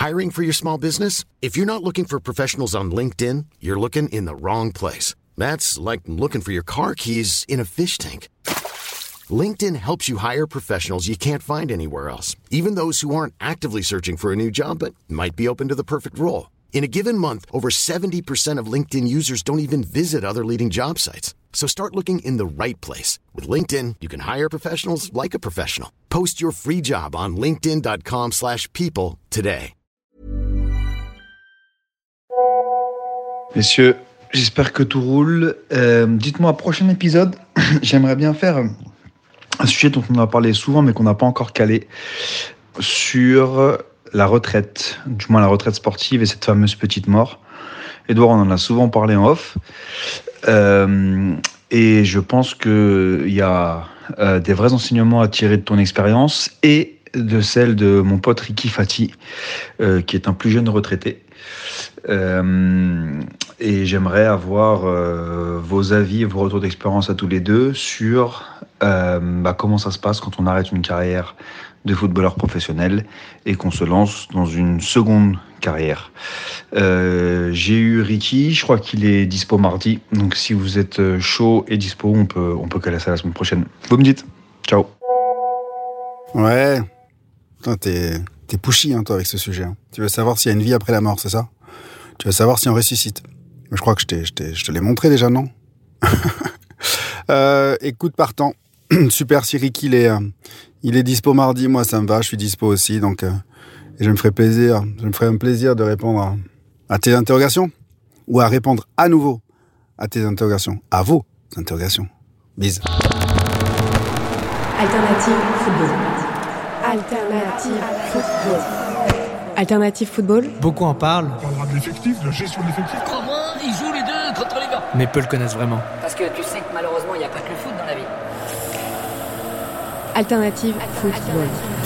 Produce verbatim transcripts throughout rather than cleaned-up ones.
Hiring for your small business? If you're not looking for professionals on LinkedIn, you're looking in the wrong place. That's like looking for your car keys in a fish tank. LinkedIn helps you hire professionals you can't find anywhere else, even those who aren't actively searching for a new job but might be open to the perfect role. In a given month, over seventy percent of LinkedIn users don't even visit other leading job sites. So start looking in the right place. With LinkedIn, you can hire professionals like a professional. Post your free job on linkedin.com slash people today. Messieurs, j'espère que tout roule. Euh, dites-moi, prochain épisode, j'aimerais bien faire un sujet dont on a parlé souvent mais qu'on n'a pas encore calé, sur la retraite, du moins la retraite sportive et cette fameuse petite mort. Edouard, on en a souvent parlé en off. Euh, et je pense qu'il y a euh, des vrais enseignements à tirer de ton expérience et de celle de mon pote Ricky Fati, euh, qui est un plus jeune retraité. Euh, et j'aimerais avoir euh, vos avis et vos retours d'expérience à tous les deux sur euh, bah, comment ça se passe quand on arrête une carrière de footballeur professionnel et qu'on se lance dans une seconde carrière. Euh, j'ai eu Ricky, je crois qu'il est dispo mardi, donc si vous êtes chaud et dispo, on peut, on peut caler ça la semaine prochaine. Vous me dites. Ciao. Ouais. Putain, t'es, t'es pushy, hein, toi, avec ce sujet. Hein. Tu veux savoir s'il y a une vie après la mort, c'est ça ? Tu veux savoir si on ressuscite ? Je crois que je, t'ai, je, t'ai, je te l'ai montré déjà, non ? euh, Écoute, partant. Super, si Ricky, il est, euh, il est dispo mardi, moi ça me va, je suis dispo aussi, donc euh, et je me ferai plaisir, je me ferai un plaisir de répondre à, à tes interrogations, ou à répondre à nouveau à tes interrogations, à vos interrogations. Bise. Alternative football. Alternative football. Alternative football. Beaucoup en parlent. On parlera de l'effectif, de la gestion de l'effectif. Comment ils jouent les deux contre les gars. Mais peu le connaissent vraiment. Parce que tu sais que malheureusement, il n'y a pas que le foot dans la vie. Alternative football.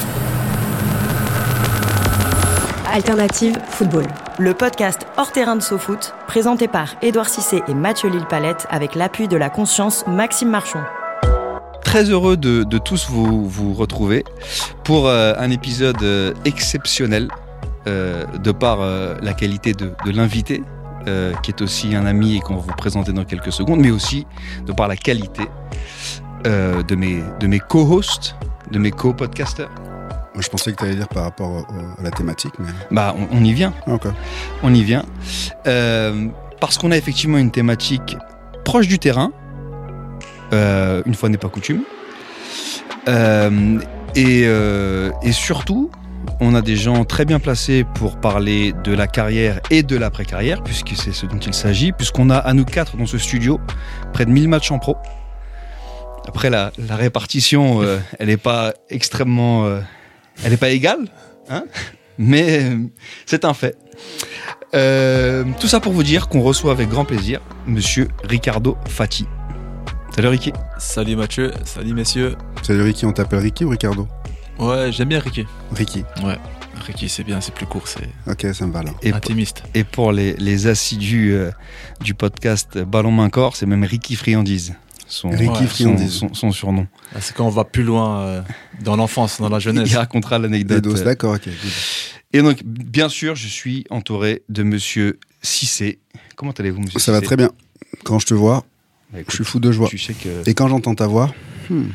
Alternative football. Le podcast hors terrain de SoFoot, présenté par Édouard Cissé et Mathieu Lille-Palette, avec l'appui de la conscience Maxime Marchon. Très heureux de, de tous vous, vous retrouver pour euh, un épisode euh, exceptionnel euh, de par euh, la qualité de, de l'invité, euh, qui est aussi un ami et qu'on va vous présenter dans quelques secondes, mais aussi de par la qualité euh, de, mes, de mes co-hosts, de mes co-podcasters. Moi, je pensais que tu allais dire par rapport au, à la thématique, mais... Bah, on, on y vient. Okay. On y vient. Euh, parce qu'on a effectivement une thématique proche du terrain, euh, une fois n'est pas coutume. Euh, et, euh, et surtout, on a des gens très bien placés pour parler de la carrière et de l'après-carrière, puisque c'est ce dont il s'agit, puisqu'on a à nous quatre dans ce studio près de mille matchs en pro. Après, la, la répartition, euh, elle n'est pas extrêmement... Euh, elle n'est pas égale, hein, mais euh, c'est un fait. Euh, tout ça pour vous dire qu'on reçoit avec grand plaisir Monsieur Ricardo Fati. Salut Ricky. Salut Mathieu, salut messieurs. Salut Ricky, on t'appelle Ricky ou Ricardo ? Ouais, j'aime bien Ricky. Ricky. Ouais, Ricky c'est bien, c'est plus court, c'est ok, ça me va là. Et intimiste. Pour, et pour les, les assidus euh, du podcast Ballon Main Corps, c'est même Ricky Friandise. Son, Ricky ouais, Friandise. Son, son, son surnom. Ah, c'est quand on va plus loin euh, dans l'enfance, dans la jeunesse. Il racontera l'anecdote. Dos, d'accord, ok. Good. Et donc, bien sûr, je suis entouré de Monsieur Cissé. Comment allez-vous, Monsieur Ça Cissé ? va très bien. Quand je te vois, bah, écoute, je suis fou de joie. Tu sais que... Et quand j'entends ta voix, hmm.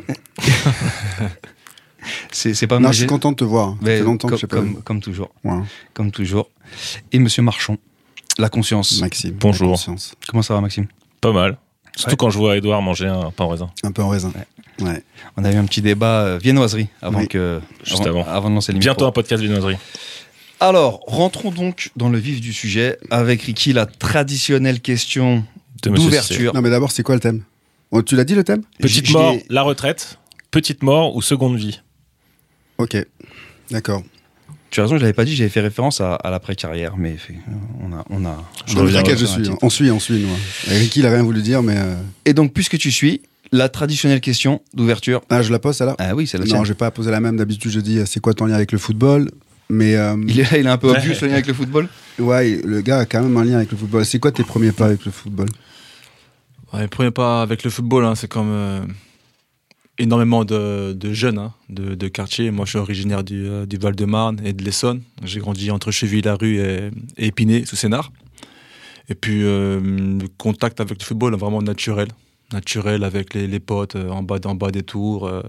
c'est, c'est pas non, mal. je suis content de te voir. Ça fait longtemps comme, que je sais pas. Comme, comme toujours. Ouais. Comme toujours. Et Monsieur Marchon, la conscience. Maxime. Bonjour. Conscience. Comment ça va, Maxime ? Pas mal. Surtout ouais. Quand je vois Edouard manger un pain en raisin. Un pain en raisin. Ouais. Ouais. On a eu un petit débat euh, viennoiserie avant, oui. que, Juste avant, avant. avant de lancer l'émission. Bientôt un podcast viennoiserie. Alors, rentrons donc dans le vif du sujet avec Ricky, la traditionnelle question de d'ouverture. Non, mais d'abord, c'est quoi le thème ? Oh, tu l'as dit le thème ? Petite mort, la retraite, petite mort ou seconde vie. Ok, d'accord. Tu as raison, je l'avais pas dit, j'avais fait référence à, à l'après-carrière, mais on a... On a je reviens je suis, on suit, on suit, nous. Ricky, il a rien voulu dire, mais... Euh... Et donc, puisque tu suis, la traditionnelle question d'ouverture... Ah, je la pose, alors ? Ah oui, c'est la Non, tienne. je vais pas poser la même, d'habitude, je dis, c'est quoi ton lien avec le football ? Mais... Euh... Il est, il est un peu obvious, le lien avec le football ? Ouais, le gars a quand même un lien avec le football. C'est quoi tes premiers pas avec le football ? Ouais, les premiers pas avec le football, hein, c'est comme... Euh... énormément de, de jeunes hein, de, de quartier. Moi, je suis originaire du, euh, du Val-de-Marne et de l'Essonne. J'ai grandi entre Cheville-la-Rue et, et Épinay, sous Sénart. Et puis, euh, le contact avec le football est vraiment naturel. Naturel avec les, les potes euh, en, bas, en bas des tours. Euh,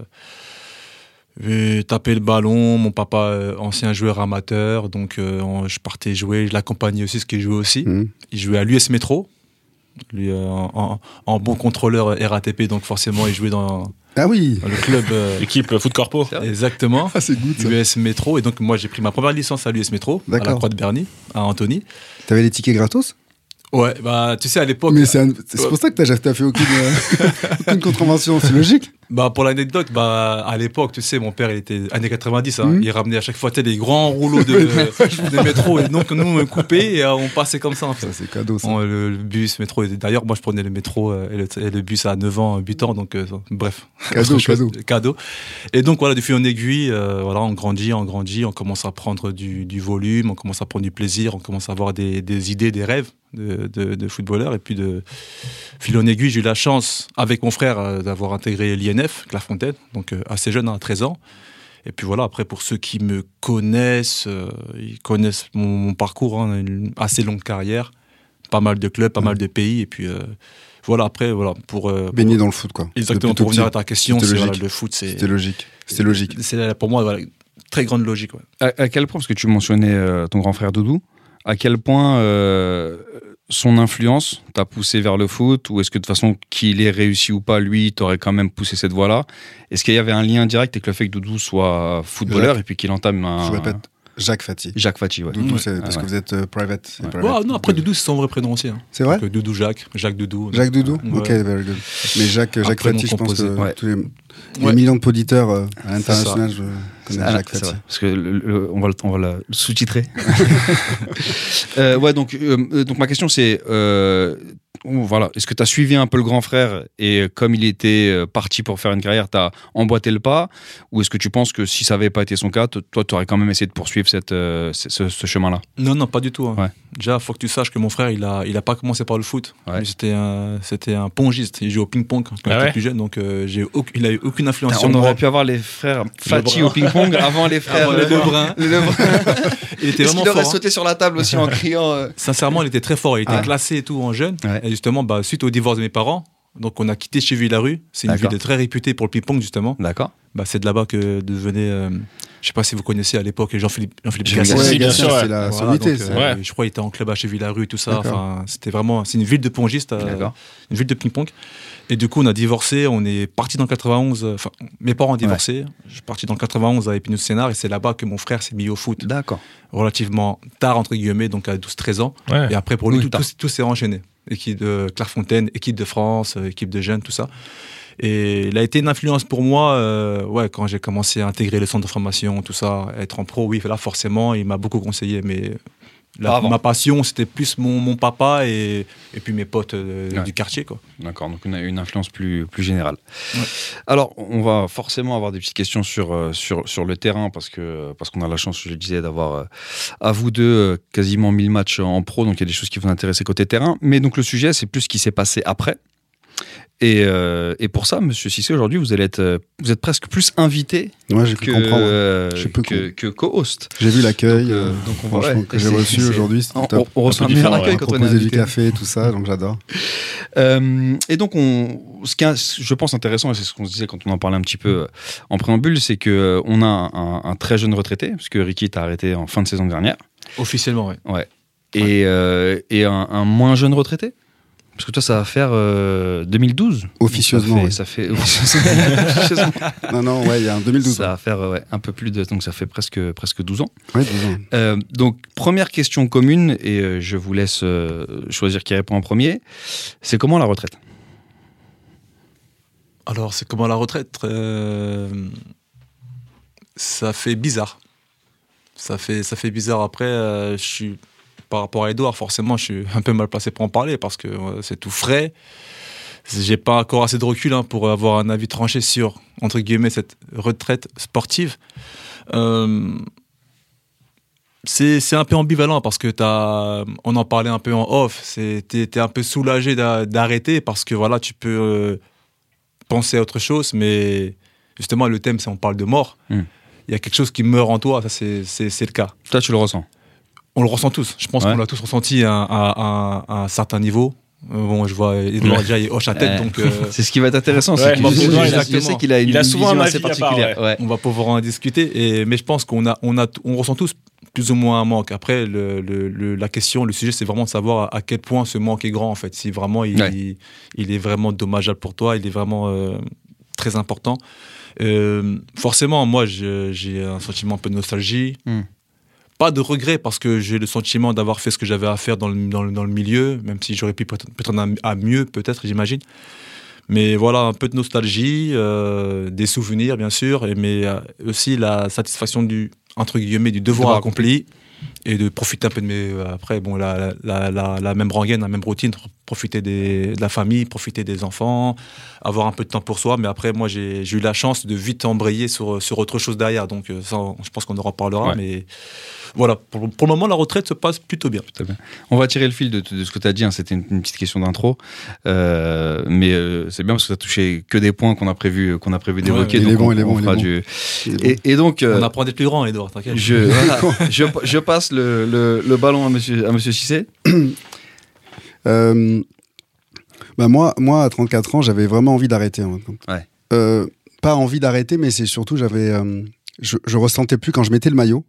et taper le ballon. Mon papa, euh, ancien joueur amateur. Donc, euh, on, je partais jouer. Je l'accompagnais aussi, ce qu'il jouait aussi. Mmh. Il jouait à l'U S Métro. Lui, euh, en, en bon contrôleur R A T P. Donc, forcément, il jouait dans... Ah oui, le club. Euh, L'équipe Foot Corpo. Exactement. Ah, c'est good, ça. l'U S Métro. Et donc, moi, j'ai pris ma première licence à l'U S Métro, à la Croix de Berny, à Antony. T'avais les tickets gratos ? Ouais, bah, tu sais, à l'époque. Mais c'est, un... c'est ouais. pour ça que t'as, t'as fait aucune, euh, aucune contravention, c'est logique. Bah, pour l'anecdote, bah, à l'époque, tu sais, mon père, il était années quatre-vingt-dix, hein, mmh. il ramenait à chaque fois des grands rouleaux de, de métro, et donc nous, on coupait et on passait comme ça, en fait. Ça, c'est cadeau, ça. On, le, le bus, métro, et d'ailleurs, moi, je prenais le métro euh, et, le, et le bus à neuf ans, huit ans, donc, euh, bref. Cadeau, cadeau. Cadeau. Et donc, voilà, de fil en aiguille, euh, voilà, on grandit, on grandit, on commence à prendre du, du volume, on commence à prendre du plaisir, on commence à avoir des, des idées, des rêves de, de, de footballeur, et puis de fil en aiguille, j'ai eu la chance, avec mon frère, euh, d'avoir intégré l'I N F, Clairefontaine, donc euh, assez jeune, à treize ans. Et puis voilà, après, pour ceux qui me connaissent, euh, ils connaissent mon, mon parcours, hein, une assez longue carrière, pas mal de clubs, pas mmh. mal de pays, et puis euh, voilà, après, voilà, pour... Euh, baigner pour, dans le foot, quoi. Exactement, pour revenir à ta question, c'est, voilà, le foot, c'est... C'était logique, c'était logique. C'est pour moi, voilà, très grande logique, ouais. À, à quel point, parce que tu mentionnais euh, ton grand frère Doudou, à quel point euh, son influence t'a poussé vers le foot, ou est-ce que de toute façon, qu'il ait réussi ou pas, lui, t'aurait quand même poussé cette voie-là? Est-ce qu'il y avait un lien direct avec le fait que Doudou soit footballeur Jacques. Et puis qu'il entame un... Je répète, Jacques Fati. Jacques Fati, ouais. Doudou, ouais. c'est parce ah, ouais. que vous êtes euh, private. Ouais. private. Ouais, non, après Doudou, c'est son vrai prénom aussi. Hein. C'est vrai? Donc, Doudou Jacques, Jacques Doudou. Jacques Doudou ouais. Ok, very good. Mais Jacques, Jacques Fati, je pense que ouais. tous les, les ouais. millions de auditeurs euh, à l'international, je connais ah, Jacques Fati. Vrai, parce que le, le, on va le, on va le sous-titrer. euh, ouais, donc, euh, donc ma question c'est, euh, voilà, est-ce que tu as suivi un peu le grand frère et comme il était parti pour faire une carrière, tu as emboîté le pas, ou est-ce que tu penses que si ça n'avait pas été son cas, toi tu aurais quand même essayé de poursuivre cette, euh, ce, ce chemin-là? Non, non, pas du tout. Hein. Ouais. Déjà, il faut que tu saches que mon frère, il a, il a pas commencé par le foot. Ouais. C'était un, c'était un pongiste. Il jouait au ping-pong quand ah il était ouais. plus jeune, donc euh, j'ai au, il a eu aucune influence Putain, sur on moi. On aurait pu avoir les frères Fati au ping-pong avant les frères avant les Lebrun. Les Lebrun. Il était Est-ce vraiment qu'il aurait fort, sauté hein. sur la table aussi en criant euh... Sincèrement, il était très fort. Il était ah. classé et tout en jeune. Ouais. Et justement, bah, suite au divorce de mes parents, donc on a quitté Cheville-la-Rue. C'est une D'accord. ville très réputée pour le ping-pong, justement. D'accord. Bah, c'est de là-bas que devenait, euh, je sais pas si vous connaissez à l'époque Jean-Philippe, Jean-Philippe Gasset. Ouais, bien sûr, c'est la voilà, solité. donc, euh, ouais. Je crois qu'il était en club à Cheville-la-Rue, tout ça. D'accord. Enfin, c'était vraiment, c'est une ville de pongistes, euh, une ville de ping-pong. Et du coup, on a divorcé, on est parti dans le quatre-vingt-onze. Enfin, mes parents ont divorcé. Ouais. Je suis parti dans le quatre-vingt-onze à Épinay-sous-Sénart et c'est là-bas que mon frère s'est mis au foot. D'accord. Relativement tard, entre guillemets, donc à douze treize ans. Ouais. Et après, pour lui, oui, tout, tout, tout s'est enchaîné. Équipe de Clairefontaine, équipe de France, équipe de jeunes, tout ça. Et il a été une influence pour moi, euh, ouais, quand j'ai commencé à intégrer le centre de formation, tout ça, être en pro, oui, là, forcément, il m'a beaucoup conseillé, mais la, ma passion, c'était plus mon, mon papa et, et puis mes potes euh, ouais. du quartier, quoi. D'accord, donc une, une influence plus, plus générale. Ouais. Alors, on va forcément avoir des petites questions sur, sur, sur le terrain, parce, que, parce qu'on a la chance, je le disais, d'avoir à vous deux quasiment mille matchs en pro, donc il y a des choses qui vous intéressent côté terrain. Mais donc le sujet, c'est plus ce qui s'est passé après. Et, euh, et pour ça, Monsieur Cissé, aujourd'hui, vous allez être, vous êtes presque plus invité ouais, j'ai que, euh, que, que co-host. J'ai vu l'accueil donc, euh, donc on va, ouais, que j'ai reçu aujourd'hui. C'était on, top. On, on reçoit un meilleur accueil ouais. quand on est invité. du café, tout ça, donc j'adore. Euh, et donc, on, ce qui est, je pense, intéressant, et c'est ce qu'on se disait quand on en parlait un petit peu en préambule, c'est qu'on a un, un très jeune retraité, parce que Ricky t'a arrêté en fin de saison dernière. Officiellement, oui. Ouais. Et, ouais. Euh, et un, un moins jeune retraité. Parce que toi, ça va faire euh, deux mille douze. Officieusement. Ça fait. Oui. Ça fait non, non, ouais, il y a un deux mille douze. Ça ouais. va faire ouais, un peu plus de. Donc, ça fait presque, presque douze ans. Oui, douze ans. Euh, donc, première question commune, et euh, je vous laisse euh, choisir qui répond en premier. C'est comment la retraite? Alors, c'est comment la retraite euh, Ça fait bizarre. Ça fait, ça fait bizarre. Après, euh, je suis. Par rapport à Edouard, forcément, je suis un peu mal placé pour en parler parce que euh, c'est tout frais. J'ai pas encore assez de recul hein, pour avoir un avis tranché sur, entre guillemets, cette retraite sportive. Euh, c'est, c'est un peu ambivalent parce que t'as, on en parlait un peu en off. C'est, t'es, t'es un peu soulagé d'a, d'arrêter parce que voilà, tu peux euh, penser à autre chose, mais justement, le thème, c'est on parle de mort. Il mm. y a quelque chose qui meurt en toi, ça, c'est, c'est, c'est le cas. Toi, tu le ressens? On le ressent tous. Je pense ouais. qu'on l'a tous ressenti à, à, à, à un certain niveau. Bon, je vois Edouard déjà, il hoche la tête, donc... Euh... C'est ce qui va être intéressant, ouais, c'est qu'il je sais qu'il a une, il a une souvent vision un assez particulière. Part, ouais. On va pouvoir en discuter, et, mais je pense qu'on a, on a, on ressent tous plus ou moins un manque. Après, le, le, le, la question, le sujet, c'est vraiment de savoir à, à quel point ce manque est grand, en fait. Si vraiment il, ouais. il, il est vraiment dommageable pour toi, il est vraiment euh, très important. Euh, forcément, moi, je, j'ai un sentiment un peu de nostalgie. Mm. Pas de regret, parce que j'ai le sentiment d'avoir fait ce que j'avais à faire dans le, dans le, dans le milieu, même si j'aurais pu prétendre à mieux, peut-être, j'imagine. Mais voilà, un peu de nostalgie, euh, des souvenirs, bien sûr, et, mais euh, aussi la satisfaction du, entre guillemets, du devoir accompli, et de profiter un peu de mes... Euh, après, bon, la, la, la, la même rengaine, la même routine, profiter des, de la famille, profiter des enfants, avoir un peu de temps pour soi. Mais après, moi, j'ai, j'ai eu la chance de vite embrayer sur, sur autre chose derrière. Donc, ça, je pense qu'on en reparlera, ouais. mais... Voilà, pour, pour le moment, la retraite se passe plutôt bien. Plutôt bien. On va tirer le fil de, de ce que tu as dit, hein. C'était une, une petite question d'intro, euh, mais euh, c'est bien parce que tu as touché que des points qu'on a prévu, qu'on a prévu d'évoquer. Ouais, donc il est bon, on, il est bon, on il fera est bon. Du... Et, et donc, euh, on apprend des plus grands, Edouard, t'inquiète. Je, voilà, je, je passe le, le, le ballon à monsieur, à monsieur Cissé. euh, bah moi, moi, à trente-quatre ans, j'avais vraiment envie d'arrêter. Hein. Ouais. Euh, pas envie d'arrêter, mais c'est surtout, j'avais, euh, je, je ressentais plus quand je mettais le maillot.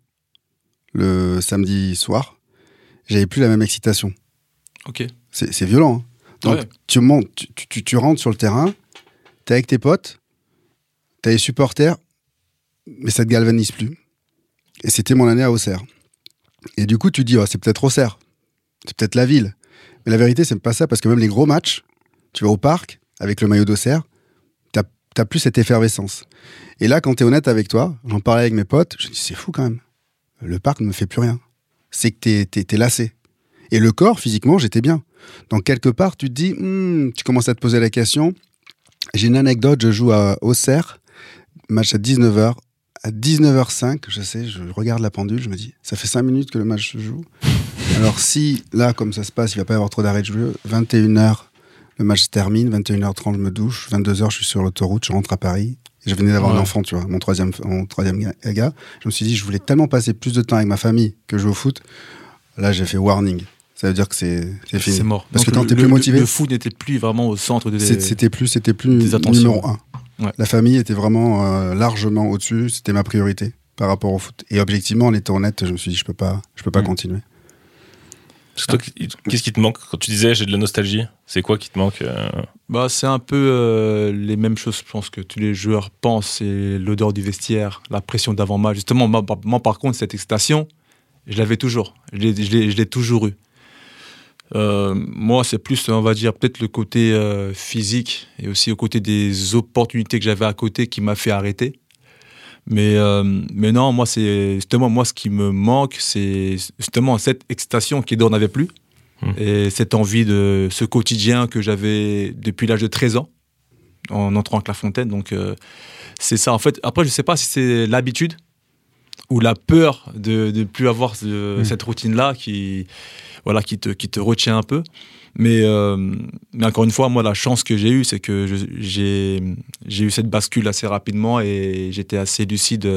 Le samedi soir, j'avais plus la même excitation. Ok. C'est, c'est violent. Hein. Donc, ouais. tu, montes, tu, tu, tu rentres sur le terrain, t'es avec tes potes, t'as les supporters, mais ça te galvanise plus. Et c'était mon année à Auxerre. Et du coup, tu dis, oh, c'est peut-être Auxerre, c'est peut-être la ville. Mais la vérité, c'est pas ça, parce que même les gros matchs, tu vas au parc, avec le maillot d'Auxerre, t'as, t'as plus cette effervescence. Et là, quand t'es honnête avec toi, j'en parlais avec mes potes, je me dis, c'est fou quand même. Le parc ne me fait plus rien. C'est que t'es, t'es, t'es lassé. Et le corps, physiquement, j'étais bien. Donc, quelque part, tu te dis, hmm, tu commences à te poser la question. J'ai une anecdote, je joue à Auxerre, match à dix-neuf heures. À dix-neuf heures cinq, je sais, je regarde la pendule, je me dis, ça fait cinq minutes que le match se joue. Alors, si, là, comme ça se passe, il ne va pas y avoir trop d'arrêt de jeu, vingt et une heures, le match se termine, vingt et une heures trente, je me douche, vingt-deux heures, je suis sur l'autoroute, je rentre à Paris. Je venais d'avoir ouais. un enfant, tu vois, mon troisième, mon troisième gars. Je me suis dit, je voulais tellement passer plus de temps avec ma famille que jouer au foot. Là, j'ai fait warning. Ça veut dire que c'est, c'est fini. C'est mort. Parce Donc que quand le, t'es plus le, motivé. Le foot n'était plus vraiment au centre des, c'était plus, c'était plus des attentions. Numéro un. Ouais. La famille était vraiment euh, largement au-dessus. C'était ma priorité par rapport au foot. Et objectivement, en étant honnête, je me suis dit, je peux pas, je peux pas mmh. continuer. Toi, qu'est-ce qui te manque quand tu disais j'ai de la nostalgie? C'est quoi qui te manque euh... Bah, c'est un peu euh, les mêmes choses, je pense que tous les joueurs pensent. C'est l'odeur du vestiaire, la pression d'avant-match. Justement, moi, moi, par contre, cette excitation, je l'avais toujours. Je l'ai, je l'ai, je l'ai toujours eu. Euh, moi, c'est plus, on va dire, peut-être le côté euh, physique et aussi au côté des opportunités que j'avais à côté qui m'a fait arrêter. Mais, euh, mais non, moi, c'est justement, moi, ce qui me manque, c'est justement cette excitation qui n'en avait plus. Mmh. Et cette envie de ce quotidien que j'avais depuis l'âge de treize ans, en entrant à Clairefontaine. Donc, euh, c'est ça. En fait, après, je ne sais pas si c'est l'habitude ou la peur de ne plus avoir ce, mmh. cette routine-là qui, voilà, qui, te, qui te retient un peu. Mais, euh, mais encore une fois, moi, la chance que j'ai eue, c'est que je, j'ai, j'ai eu cette bascule assez rapidement et j'étais assez lucide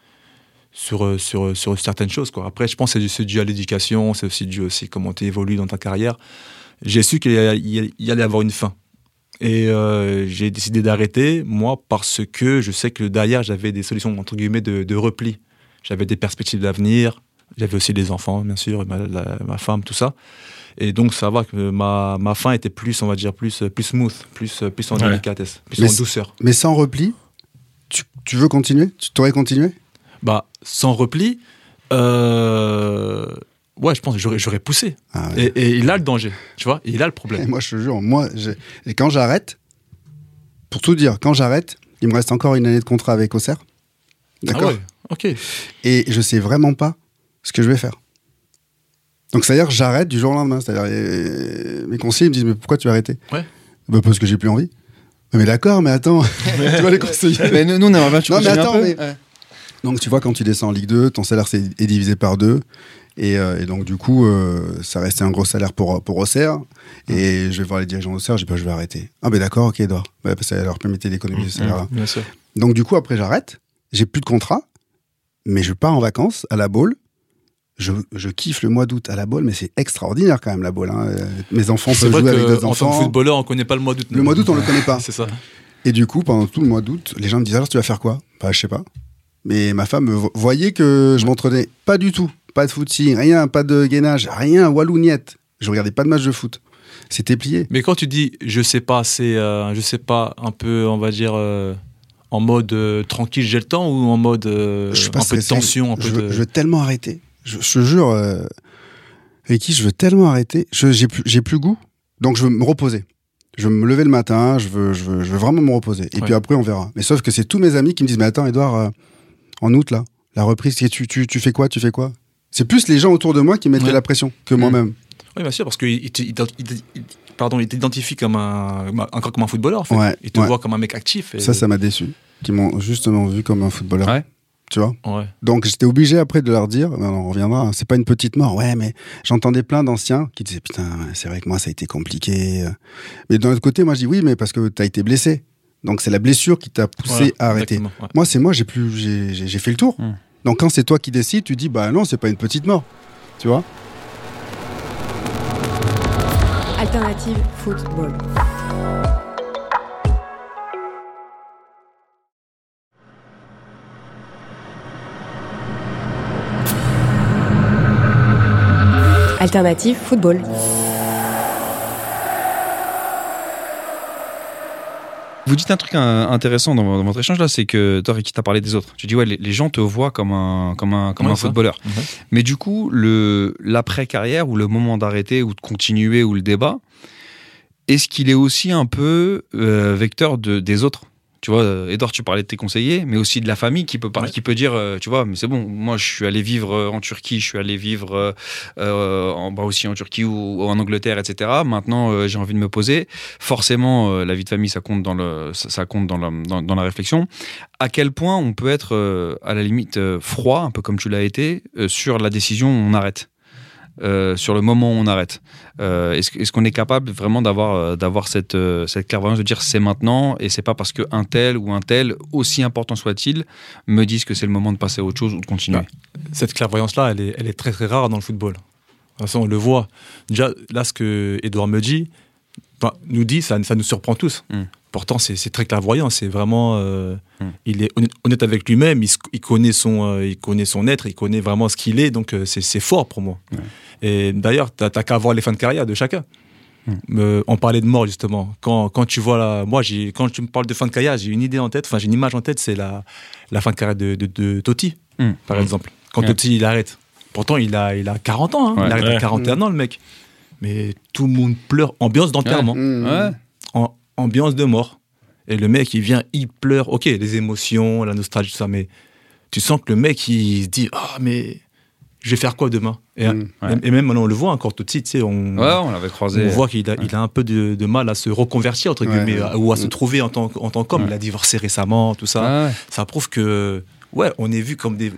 sur, sur, sur certaines choses, quoi. Après, je pense que c'est, c'est dû à l'éducation, c'est aussi dû aussi à comment tu évolues dans ta carrière. J'ai su qu'il y allait y avoir une fin. Et euh, j'ai décidé d'arrêter, moi, parce que je sais que derrière, j'avais des solutions, entre guillemets, de, de repli. J'avais des perspectives d'avenir. J'avais aussi des enfants, bien sûr, ma, la, ma femme, tout ça. Et donc, ça va que ma, ma fin était plus, on va dire, plus, plus smooth, plus, plus en ouais. délicatesse, plus mais en douceur. Mais sans repli, tu, tu veux continuer? Tu t'aurais continué? Bah, sans repli, euh, ouais, je pense que j'aurais, j'aurais poussé. Ah ouais. et, et il a le danger, tu vois, et il a le problème. Et moi, je te jure, moi, j'ai... et quand j'arrête, pour tout dire, quand j'arrête, il me reste encore une année de contrat avec Auxerre. D'accord. Ah ouais, ok. Et je sais vraiment pas ce que je vais faire. Donc, c'est-à-dire que j'arrête du jour au lendemain. C'est-à-dire, euh, mes conseillers me disent, mais pourquoi tu as arrêté? Ouais. Bah, parce que j'ai plus envie. Mais d'accord, mais attends. Tu vois les conseillers. Mais nous, nous on aimerait bien tu Non, mais attends, un peu. Mais... Ouais. Donc, tu vois, quand tu descends en Ligue deux, ton salaire c'est, est divisé par deux. Et, euh, et donc, du coup, euh, ça restait un gros salaire pour, pour Auxerre. Et mmh. je vais voir les dirigeants d'Auxerre, je dis, bah, je vais arrêter. Ah, ben bah, d'accord, ok, Edouard. Bah, parce que ça leur permettait d'économiser mmh, ce salaire-là. Mmh, bien sûr. Donc du coup, après, j'arrête. J'ai plus de contrat, mais je pars en vacances à la Baule. Je, je kiffe le mois d'août à la Baule, mais c'est extraordinaire quand même la Baule. Hein. Mes enfants c'est peuvent vrai jouer avec d'autres en enfants. En tant que footballeur, on connaît pas le mois d'août. Le mois d'août, on le connaît pas. C'est ça. Et du coup, pendant tout le mois d'août, les gens me disaient alors tu vas faire quoi ? Bah je sais pas. Mais ma femme vo- voyait que je m'entraînais pas du tout, pas de footing, rien, pas de gainage, rien, wallouniette. Je regardais pas de match de foot. C'était plié. Mais quand tu dis je sais pas, c'est euh, je sais pas un peu, on va dire euh, en mode euh, tranquille, j'ai le temps ou en mode euh, je suis pas un peu de stressé. tension, un peu je, veux, de... je veux tellement arrêter. Je, je te jure, euh, Ricky, je veux tellement arrêter. Je, j'ai plus, j'ai plus goût, donc je veux me reposer. Je veux me lever le matin, je veux, je veux, je veux vraiment me reposer. Et ouais. Puis après, on verra. Mais sauf que c'est tous mes amis qui me disent, mais attends, Edouard, euh, en août, là, la reprise, tu, tu, tu fais quoi, tu fais quoi ? C'est plus les gens autour de moi qui mettaient ouais. la pression que mmh. moi-même. Oui, bien sûr, parce qu'il pardon, il t'identifie comme un, encore comme un footballeur, en fait. Ouais, il te ouais. voit comme un mec actif. Et... Ça, ça m'a déçu. Qui m'ont justement vu comme un footballeur. Ouais. Tu vois ouais. Donc j'étais obligé après de leur dire, on reviendra, hein, c'est pas une petite mort. Ouais, mais j'entendais plein d'anciens qui disaient putain, c'est vrai que moi ça a été compliqué. Mais d'un autre côté, moi je dis oui, mais parce que t'as été blessé. Donc c'est la blessure qui t'a poussé voilà, à arrêter. Ouais. Moi c'est moi, j'ai plus, j'ai, j'ai, j'ai fait le tour. Mmh. Donc quand c'est toi qui décides, tu dis bah non, c'est pas une petite mort. Tu vois ? Alternative football. Alternative football. Vous dites un truc intéressant dans, dans votre échange là, c'est que toi, Ricky, t'as parlé des autres. Tu dis ouais, les, les gens te voient comme un comme un comme ouais, un footballeur. Mm-hmm. Mais du coup, le l'après carrière ou le moment d'arrêter ou de continuer ou le débat, est-ce qu'il est aussi un peu euh, vecteur de des autres? Tu vois, Edouard, tu parlais de tes conseillers, mais aussi de la famille qui peut parler, ouais. qui peut dire, euh, tu vois, mais c'est bon, moi je suis allé vivre en Turquie, je suis allé vivre euh, en, bah aussi en Turquie ou, ou en Angleterre, et cetera. Maintenant, euh, j'ai envie de me poser. Forcément, euh, la vie de famille, ça compte dans le, ça, ça compte dans la, dans, dans la réflexion. À quel point on peut être euh, à la limite euh, froid, un peu comme tu l'as été, euh, sur la décision où on arrête. Euh, sur le moment où on arrête. Euh, est-ce, est-ce qu'on est capable vraiment d'avoir, euh, d'avoir cette, euh, cette clairvoyance de dire c'est maintenant et c'est pas parce qu'un tel ou un tel, aussi important soit-il, me disent que c'est le moment de passer à autre chose ou de continuer. Bah, cette clairvoyance-là, elle est, elle est très très rare dans le football. De toute façon, on le voit. Déjà, là, ce que Edouard me dit, enfin, nous dit, ça, ça nous surprend tous. Mm. Pourtant, c'est, c'est très clairvoyant. C'est vraiment, euh, mm. il est honnête, honnête avec lui-même. Il, il connaît son, euh, il connaît son être. Il connaît vraiment ce qu'il est. Donc, euh, c'est, c'est fort pour moi. Ouais. Et d'ailleurs, t'as, t'as qu'à voir les fins de carrière de chacun. Mm. Euh, on parlait de mort justement. Quand, quand tu vois la, moi, j'ai, quand tu me parles de fin de carrière, j'ai une idée en tête. Enfin, j'ai une image en tête. C'est la, la fin de carrière de, de, de Totti, mm. par mm. exemple. Quand ouais. Totti il arrête. Pourtant, il a, il a quarante ans. Hein. Ouais. Il arrête ouais. à quarante et un ans, le mec. Mais tout le monde pleure. Ambiance d'enterrement. Ouais. Ouais. En, ambiance de mort. Et le mec, il vient, il pleure. Ok, les émotions, la nostalgie, tout ça, mais tu sens que le mec, il se dit ah, oh, mais je vais faire quoi demain et, mmh, ouais. et même on le voit encore tout de suite, tu sais, on, ouais, on l'avait croisé. On voit qu'il a, ouais. il a un peu de, de mal à se reconvertir, entre guillemets, ouais. ou à mmh. se trouver en tant, en tant qu'homme. Ouais. Il a divorcé récemment, tout ça. Ouais. Ça prouve que, ouais, on est vu comme des.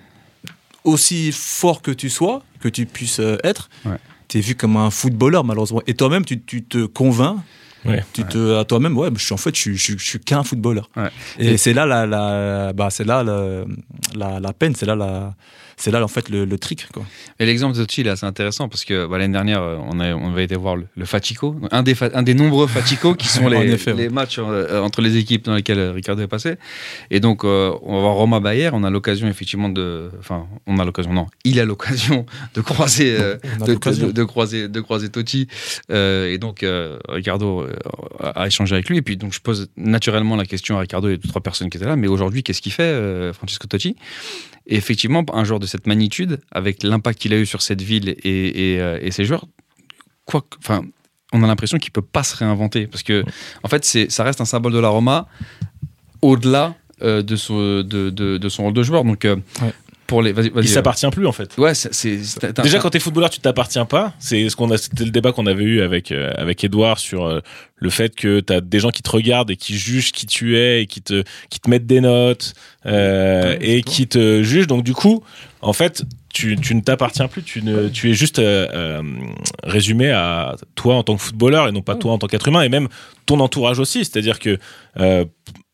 Aussi fort que tu sois, que tu puisses être, ouais. tu es vu comme un footballeur, malheureusement. Et toi-même, tu, tu te convaincs. Ouais, tu ouais. te, à toi-même, ouais, je suis en fait, je, je, je suis qu'un footballeur. Ouais. Et, et c'est là la, la, bah, c'est là la, la, la peine, c'est là la, c'est là en fait le, le trick, quoi. Et l'exemple de Totti là, c'est intéressant parce que bah, l'année dernière, on a, on avait été voir le, le Fatico, un des, fa- un des nombreux Fatico qui sont les, effet, les ouais. matchs euh, entre les équipes dans lesquelles Ricardo est passé. Et donc, euh, on va voir Roma-Bayer, on a l'occasion effectivement de, enfin, on a l'occasion, non, il a l'occasion de croiser, euh, de, de, de croiser, de croiser Totti. Euh, et donc, euh, Ricardo a échangé avec lui. Et puis, donc, je pose naturellement la question à Ricardo et deux, trois personnes qui étaient là. Mais aujourd'hui, qu'est-ce qu'il fait, euh, Francesco Totti ? Et effectivement, un joueur de cette magnitude, avec l'impact qu'il a eu sur cette ville et, et, euh, et ses joueurs, quoi, enfin, on a l'impression qu'il peut pas se réinventer parce que, en fait, c'est, ça reste un symbole de la Roma au-delà euh, de, son, de, de, de son rôle de joueur. Donc, euh, ouais. pour les, vas-y, vas-y, il s'appartient plus en fait. Ouais, c'est, c'est, c'est déjà quand t'es footballeur, tu t'appartiens pas. C'est ce qu'on a, c'était le débat qu'on avait eu avec euh, avec Edouard sur euh, le fait que t'as des gens qui te regardent et qui jugent qui tu es et qui te qui te mettent des notes euh, ouais, et qui te jugent. Donc du coup, en fait, tu tu ne t'appartiens plus. Tu ne tu es juste euh, euh, résumé à toi en tant que footballeur et non pas toi en tant qu'être humain et même ton entourage aussi. C'est-à-dire que euh,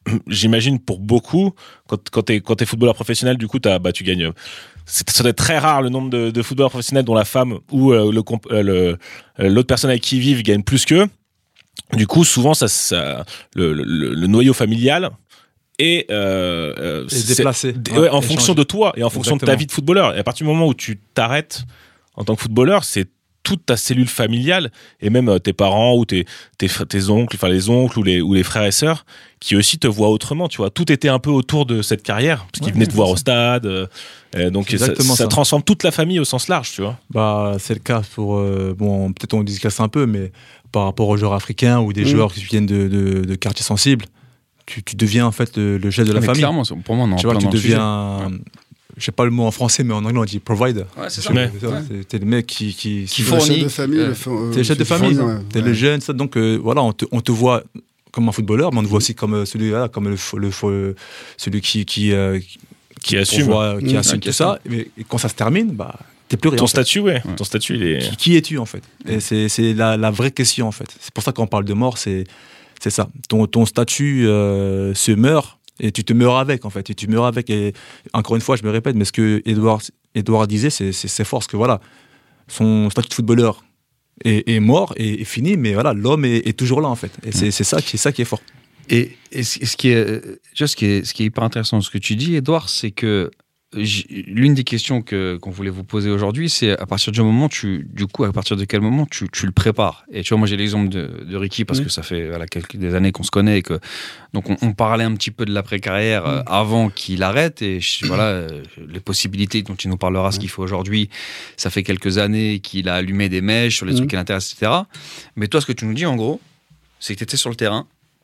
j'imagine pour beaucoup, quand, quand t'es, quand t'es footballeur professionnel, du coup, t'as, bah, tu gagnes. C'est, ça doit être très rare le nombre de, de footballeurs professionnels dont la femme ou euh, le, euh, le, euh, l'autre personne avec qui ils vivent gagne plus qu'eux. Du coup, souvent, ça, ça, le, le, le noyau familial est, euh, euh, et déplacé. Ouais, ouais, en fonction de toi et en fonction Exactement. de ta vie de footballeur. Et à partir du moment où tu t'arrêtes en tant que footballeur, c'est toute ta cellule familiale et même euh, tes parents ou tes, tes, tes oncles, enfin les oncles ou les, ou les frères et sœurs qui aussi te voient autrement, tu vois. Tout était un peu autour de cette carrière parce qu'ils ouais, venaient te voir ça. au stade. Euh, donc ça, ça, ça transforme toute la famille au sens large, tu vois. Bah, c'est le cas pour, euh, bon, peut-être on discasse un peu, mais par rapport aux joueurs africains ou des mmh. joueurs qui viennent de, de, de quartiers sensibles, tu, tu deviens en fait le, le chef de la mais famille. Clairement, pour moi, non. Tu vois, tu deviens... Ouais. Je sais pas le mot en français, mais en anglais on dit provider. Ouais, c'est ça. Ouais. C'est, t'es le mec qui qui, qui fournit. Le chef de famille. Euh, le, t'es le chef de famille. Ouais. T'es ouais. le jeune. Ça, donc euh, voilà, on te, on te voit comme un footballeur, mais on te voit aussi comme celui là, comme le, le, le celui qui qui euh, qui, qui assume, voit, qui mmh, assume tout ça. Mais quand ça se termine, bah t'es plus rien. Ton statut, ouais. ouais. Ton statut, il est. Qui, qui es-tu en fait? Et c'est c'est la, la vraie question en fait. C'est pour ça qu'on parle de mort, c'est c'est ça. Ton ton statut euh, se meurt. Et tu te meurs avec, en fait. Et tu meurs avec. Et encore une fois, je me répète, mais ce que Edouard, Edouard disait, c'est, c'est, c'est fort. Parce que voilà, son statut de footballeur est, est mort et est fini, mais voilà, l'homme est, est toujours là, en fait. Et c'est, c'est, ça, qui, c'est ça qui est fort. Et, et ce, qui est, ce, qui est, ce qui est hyper intéressant dans ce que tu dis, Edouard, c'est que l'une des questions que, qu'on voulait vous poser aujourd'hui, c'est à partir du moment, tu, du coup, à partir de quel moment tu, tu le prépares. Et tu vois, moi j'ai l'exemple de, de Ricky parce mmh. que ça fait voilà, quelques des années qu'on se connaît et que donc on, on parlait un petit peu de l'après-carrière mmh. euh, avant qu'il arrête et je, voilà euh, les possibilités dont il nous parlera, mmh. ce qu'il fait aujourd'hui. Ça fait quelques années qu'il a allumé des mèches sur les mmh. trucs qui l'intéressent, et cetera. Mais toi, ce que tu nous dis en gros, c'est que tu étais sur le terrain.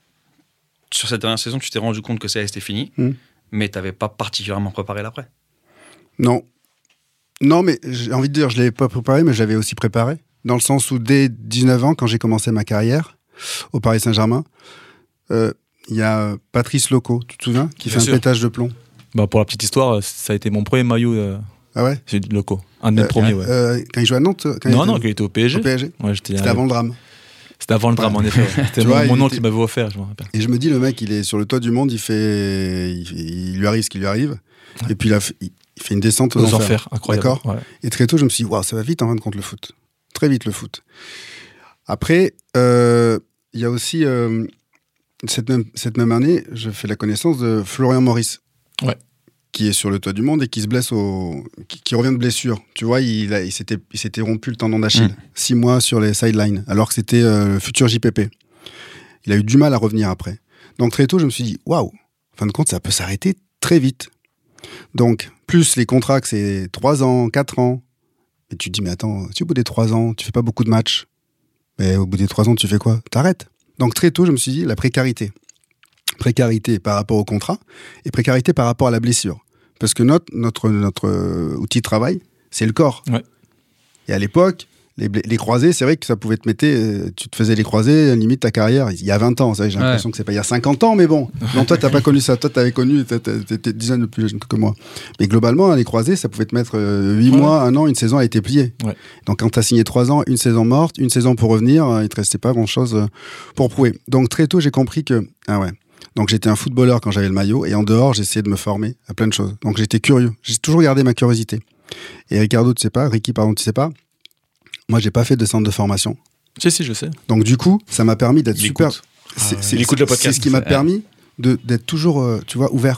Sur cette dernière saison, tu t'es rendu compte que ça c'était fini. Mmh. Mais tu n'avais pas particulièrement préparé l'après. Non. Non, mais j'ai envie de dire, je ne l'avais pas préparé, mais je l'avais aussi préparé. Dans le sens où, dès dix-neuf ans, quand j'ai commencé ma carrière au Paris Saint-Germain, il euh, y a Patrice Loco, tu te souviens, qui Bien fait sûr. un pétage de plomb. Bah, pour la petite histoire, ça a été mon premier maillot euh, ah ouais c'est de Loco. Un de mes euh, premiers, ouais. Euh, quand il jouait à Nantes quand Non, il non, quand il était au P S G. Au P S G. Ouais, j'étais C'était avant le drame. C'était avant le drame, ouais. en effet. Ouais. C'était mon, mon oncle était... qui m'avait offert, je me rappelle. Et je me dis, le mec, il est sur le toit du monde, il fait, il, fait... il lui arrive ce qui lui arrive. Ouais. Et puis, il, a... il fait une descente aux, aux enfers. enfers. Incroyable. D'accord. Ouais. Et très tôt, je me suis dit, waouh, ça va vite en fin de compte le foot. Très vite le foot. Après, il euh, y a aussi, euh, cette, même, cette même année, je fais la connaissance de Florian Maurice. Ouais. Qui est sur le toit du monde et qui se blesse au, qui, qui revient de blessure. Tu vois, il, a, il, s'était, il s'était rompu le tendon d'Achille. Mmh. Six mois sur les sidelines, alors que c'était euh, le futur J P P. Il a eu du mal à revenir après. Donc très tôt, je me suis dit, waouh, en fin de compte, ça peut s'arrêter très vite. Donc, plus les contrats, que c'est trois ans, quatre ans. Et tu te dis, mais attends, si au bout des trois ans, tu fais pas beaucoup de matchs, mais au bout des trois ans, tu fais quoi? T'arrêtes. Donc très tôt, je me suis dit, la précarité. Précarité par rapport au contrat et précarité par rapport à la blessure. Parce que notre, notre, notre outil de travail, c'est le corps. Ouais. Et à l'époque, les, les croisés, c'est vrai que ça pouvait te mettre, tu te faisais les croisés, limite ta carrière, il y a vingt ans. Ça, j'ai l'impression ouais. que c'est pas il y a cinquante ans, mais bon. Non, toi, t'as pas connu ça. Toi, t'avais connu, t'étais dix ans de plus jeune que moi. Mais globalement, les croisés, ça pouvait te mettre huit ouais. mois, un an, une saison a été pliée. Ouais. Donc quand t'as signé trois ans, une saison morte, une saison pour revenir, il te restait pas grand chose pour prouver. Donc très tôt, j'ai compris que, ah ouais. Donc j'étais un footballeur quand j'avais le maillot, et en dehors, j'essayais de me former à plein de choses. Donc j'étais curieux. J'ai toujours gardé ma curiosité. Et Ricardo, tu sais pas, Ricky, pardon, tu sais pas, moi, j'ai pas fait de centre de formation. Si, si, je sais. Donc du coup, ça m'a permis d'être l'écoute. super... C'est, ah, c'est, l'écoute le podcast. C'est ce qui m'a permis de, d'être toujours, euh, tu vois, ouvert.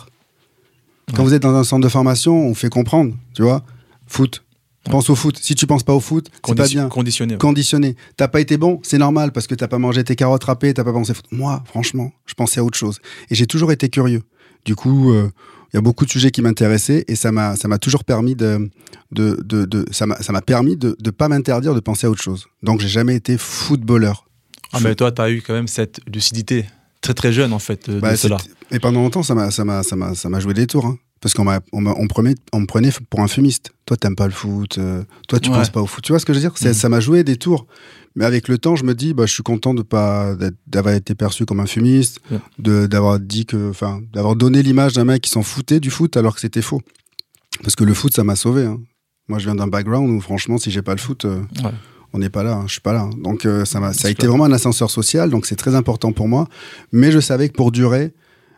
Quand ouais. vous êtes dans un centre de formation, on fait comprendre, tu vois, foot. Pense au foot. Si tu penses pas au foot, Condition- c'est pas bien. Conditionné. Ouais. Conditionné. T'as pas été bon, c'est normal parce que t'as pas mangé tes carottes râpées, t'as pas pensé foot. Moi, franchement, je pensais à autre chose. Et j'ai toujours été curieux. Du coup, il euh, y a beaucoup de sujets qui m'intéressaient et ça m'a, ça m'a toujours permis de, de, de, de ça m'a, ça m'a permis de, de pas m'interdire de penser à autre chose. Donc, j'ai jamais été footballeur. Ah, mais toi, t'as eu quand même cette lucidité très très jeune en fait de, bah, de cela. Et pendant longtemps, ça m'a, ça m'a, ça m'a, ça m'a joué des tours. Hein. Parce qu'on m'a, on, m'a, on, me prenait, on me prenait pour un fumiste. Toi, t'aimes pas le foot. Euh, toi, tu ouais. penses pas au foot. Tu vois ce que je veux dire? C'est, mmh. Ça m'a joué des tours. Mais avec le temps, je me dis, bah, je suis content de pas, d'avoir été perçu comme un fumiste, ouais. de, d'avoir dit que, enfin, d'avoir donné l'image d'un mec qui s'en foutait du foot alors que c'était faux. Parce que le foot, ça m'a sauvé. Hein. Moi, je viens d'un background où, franchement, si j'ai pas le foot, euh, ouais. on n'est pas là. Hein, je suis pas là. Hein. Donc, euh, ça m'a, ça a été vraiment un ascenseur social. Donc, c'est très important pour moi. Mais je savais que pour durer,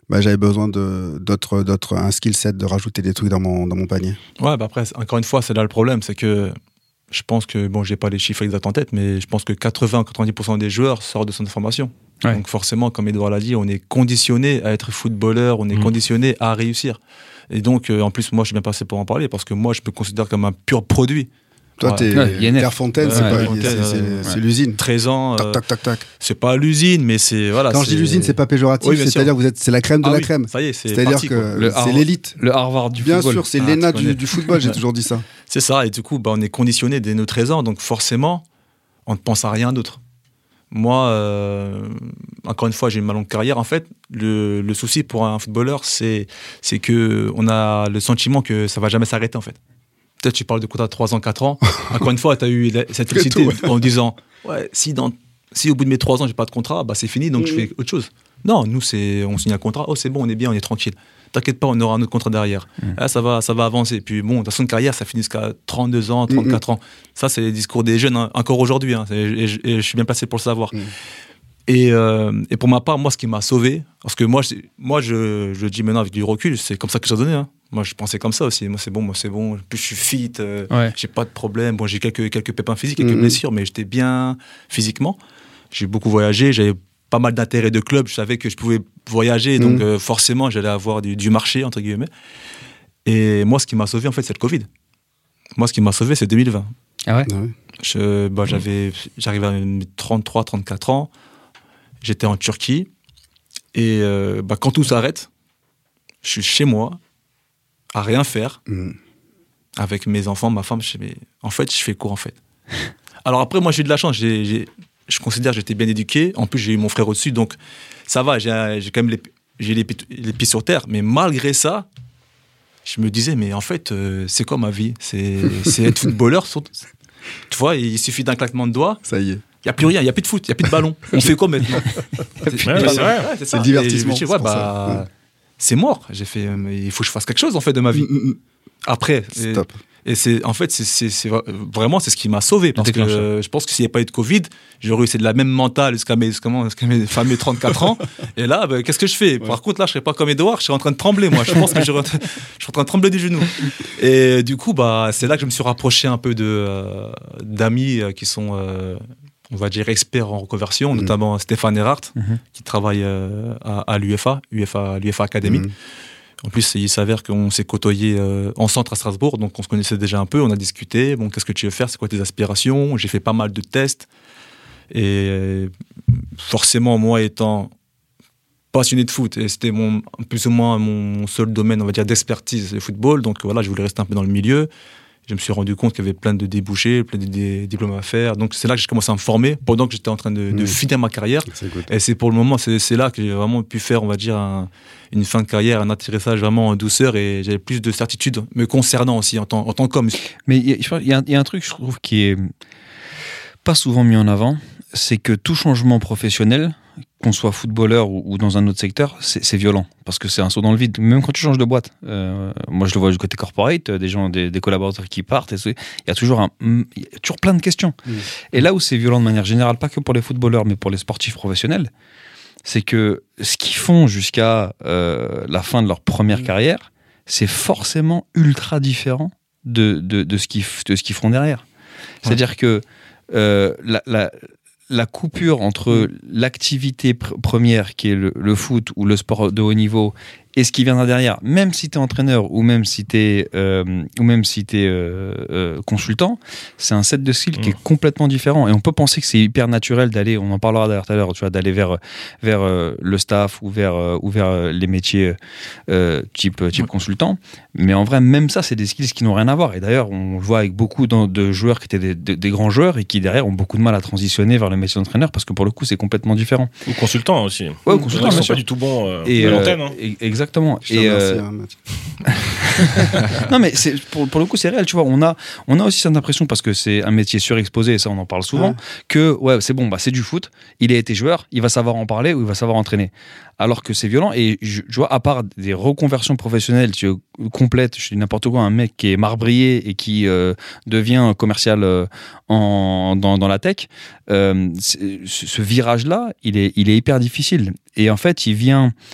bah, j'avais besoin de, d'autres, d'autres, un skill set, de rajouter des trucs dans mon, dans mon panier. Ouais, bah après, encore une fois, c'est là le problème, c'est que je pense que, bon, j'ai pas les chiffres exacts en tête, mais je pense que quatre-vingts à quatre-vingt-dix pour cent des joueurs sortent de centre de formation. Ouais. Donc forcément, comme Edouard l'a dit, on est conditionné à être footballeur, on est mmh. conditionné à réussir. Et donc, euh, en plus, moi, je suis bien passé pour en parler, parce que moi, je me considère comme un pur produit. Toi, t'es ouais, Clairefontaine, ouais, c'est, ouais, pas, c'est, c'est, ouais. c'est l'usine. treize ans. Tac, tac, tac, tac. C'est pas l'usine, mais c'est. Voilà, Quand c'est... je dis l'usine, c'est pas péjoratif, oui, c'est-à-dire que vous êtes, c'est la crème de ah, la oui, crème. Ça y est, c'est C'est-à-dire parti, que le c'est Harvard, l'élite. Le Harvard du bien football. Bien sûr, c'est ah, l'E N A du, du football, j'ai toujours dit ça. C'est ça, et du coup, bah, on est conditionné dès nos treize ans, donc forcément, on ne pense à rien d'autre. Moi, euh, encore une fois, j'ai une longue carrière. En fait, le, le souci pour un footballeur, c'est, c'est qu'on a le sentiment que ça ne va jamais s'arrêter, en fait. Peut-être tu parles de contrat de trois ans, quatre ans. Encore une fois, tu as eu cette félicité en disant ouais, si, dans, si au bout de mes trois ans, j'ai pas de contrat, bah, c'est fini, donc mmh. je fais autre chose. Non, nous, c'est, on signe un contrat. Oh, c'est bon, on est bien, on est tranquille. T'inquiète pas, on aura un autre contrat derrière. Mmh. Ah, ça, va, ça va avancer. Puis bon, de toute façon, de carrière, ça finit jusqu'à trente-deux ans, trente-quatre mmh. ans. Ça, c'est les discours des jeunes, hein, encore aujourd'hui. Hein, et, et, et je suis bien placé pour le savoir. Mmh. Et, euh, et pour ma part, moi, ce qui m'a sauvé, parce que moi, je, moi je, je le dis maintenant avec du recul, c'est comme ça que j'ai donné. Hein. Moi, je pensais comme ça aussi. Moi, c'est bon, moi, c'est bon. Plus je suis fit, euh, ouais. j'ai pas de problème. Bon, j'ai quelques, quelques pépins physiques, quelques mmh. blessures, mais j'étais bien physiquement. J'ai beaucoup voyagé, j'avais pas mal d'intérêt de club. Je savais que je pouvais voyager, mmh. donc euh, forcément, j'allais avoir du, du marché, entre guillemets. Et moi, ce qui m'a sauvé, en fait, c'est le Covid. Moi, ce qui m'a sauvé, c'est deux mille vingt. Ah ouais, je, bah, j'avais, j'arrivais à trente-trois, trente-quatre ans. J'étais en Turquie. Et euh, bah, quand tout s'arrête, je suis chez moi, à rien faire, mmh. avec mes enfants, ma femme. Je fais, mais en fait, je fais quoi, en fait? Alors après, moi, j'ai eu de la chance. J'ai, j'ai, je considère que j'étais bien éduqué. En plus, j'ai eu mon frère au-dessus, donc ça va. J'ai, j'ai quand même les, j'ai les, les pieds sur terre. Mais malgré ça, je me disais, mais en fait, euh, c'est quoi ma vie? C'est, c'est être footballeur. Sur... Tu vois, il suffit d'un claquement de doigts. Ça y est. Il n'y a plus rien, il n'y a plus de foot, il n'y a plus de ballon. On fait quoi maintenant? C'est, ouais, ouais, c'est, vrai, ouais, c'est, c'est le divertissement. Je me dis, ouais, bah, c'est mort. J'ai fait, mais il faut que je fasse quelque chose en fait de ma vie. Mm-hmm. Après, Stop. Et, et c'est, en fait, c'est, c'est, c'est vraiment c'est ce qui m'a sauvé. Parce que euh, je pense que s'il n'y avait pas eu de Covid, j'aurais eu c'est de la même mentale jusqu'à mes, jusqu'à mes fameux trente-quatre ans. Et là, bah, qu'est-ce que je fais? Ouais. Par contre, là, je ne serais pas comme Edouard, je serais en train de trembler, moi. Je pense que je, je suis en train de trembler du genou. Et du coup, bah, c'est là que je me suis rapproché un peu de, euh, d'amis qui sont. Euh, on va dire experts en reconversion, mmh. notamment Stéphane Erhardt, mmh. qui travaille euh, à, à l'U F A, U F A, l'U F A Academy. Mmh. En plus, il s'avère qu'on s'est côtoyés euh, en centre à Strasbourg, donc on se connaissait déjà un peu, on a discuté. Bon, qu'est-ce que tu veux faire? C'est quoi tes aspirations? J'ai fait pas mal de tests. Et forcément, moi étant passionné de foot, et c'était mon, plus ou moins mon seul domaine, on va dire, d'expertise, le football. Donc voilà, je voulais rester un peu dans le milieu. Je me suis rendu compte qu'il y avait plein de débouchés, plein de dé- diplômes à faire. Donc c'est là que j'ai commencé à me former pendant que j'étais en train de, mmh. de finir ma carrière. C'est et c'est pour le moment, c'est, c'est là que j'ai vraiment pu faire, on va dire, un, une fin de carrière, un atterrissage vraiment en douceur, et j'avais plus de certitude me concernant aussi en tant, en tant qu'homme. Mais il y, y, y a un truc, je trouve, qui est pas souvent mis en avant, c'est que tout changement professionnel, qu'on soit footballeur ou, ou dans un autre secteur, c'est, c'est violent, parce que c'est un saut dans le vide. Même quand tu changes de boîte, euh, moi je le vois du côté corporate, des gens, des, des collaborateurs qui partent, il y a toujours un, il y a toujours plein de questions. Mmh. Et là où c'est violent de manière générale, pas que pour les footballeurs, mais pour les sportifs professionnels, c'est que ce qu'ils font jusqu'à euh, la fin de leur première mmh. carrière, c'est forcément ultra différent de, de, de, ce qu'ils, de ce qu'ils feront derrière. Ouais. C'est-à-dire que euh, la, la la coupure entre l'activité pr- première qui est le, le foot ou le sport de haut niveau et ce qui viendra derrière, même si tu es entraîneur ou même si tu es euh, ou même si tu es euh, euh, consultant, c'est un set de skills mmh. qui est complètement différent, et on peut penser que c'est hyper naturel d'aller, on en parlera d'ailleurs tout à l'heure, tu vois, d'aller vers vers euh, le staff ou vers euh, ou vers euh, les métiers euh, type type ouais. consultant, mais en vrai même ça c'est des skills qui n'ont rien à voir, et d'ailleurs on le voit avec beaucoup de joueurs qui étaient des, des, des grands joueurs et qui derrière ont beaucoup de mal à transitionner vers le métier d'entraîneur, parce que pour le coup c'est complètement différent. Ou consultant aussi. Ouais, ou consultant, ils sont sûr. pas du tout bons euh, et, à l'antenne. Hein. Et, exactement. Je te et remercie, euh... hein, non mais c'est, pour, pour le coup c'est réel, tu vois, on a, on a aussi cette impression, parce que c'est un métier surexposé, et ça on en parle souvent, ouais. que ouais c'est bon, bah, c'est du foot, il a été joueur, il va savoir en parler ou il va savoir entraîner. Alors que c'est violent, et je, je vois, à part des reconversions professionnelles tu, complètes, je dis n'importe quoi, un mec qui est marbrier et qui euh, devient commercial euh, en, dans, dans la tech, euh, ce virage-là, il est, il est hyper difficile. Et en fait, il vient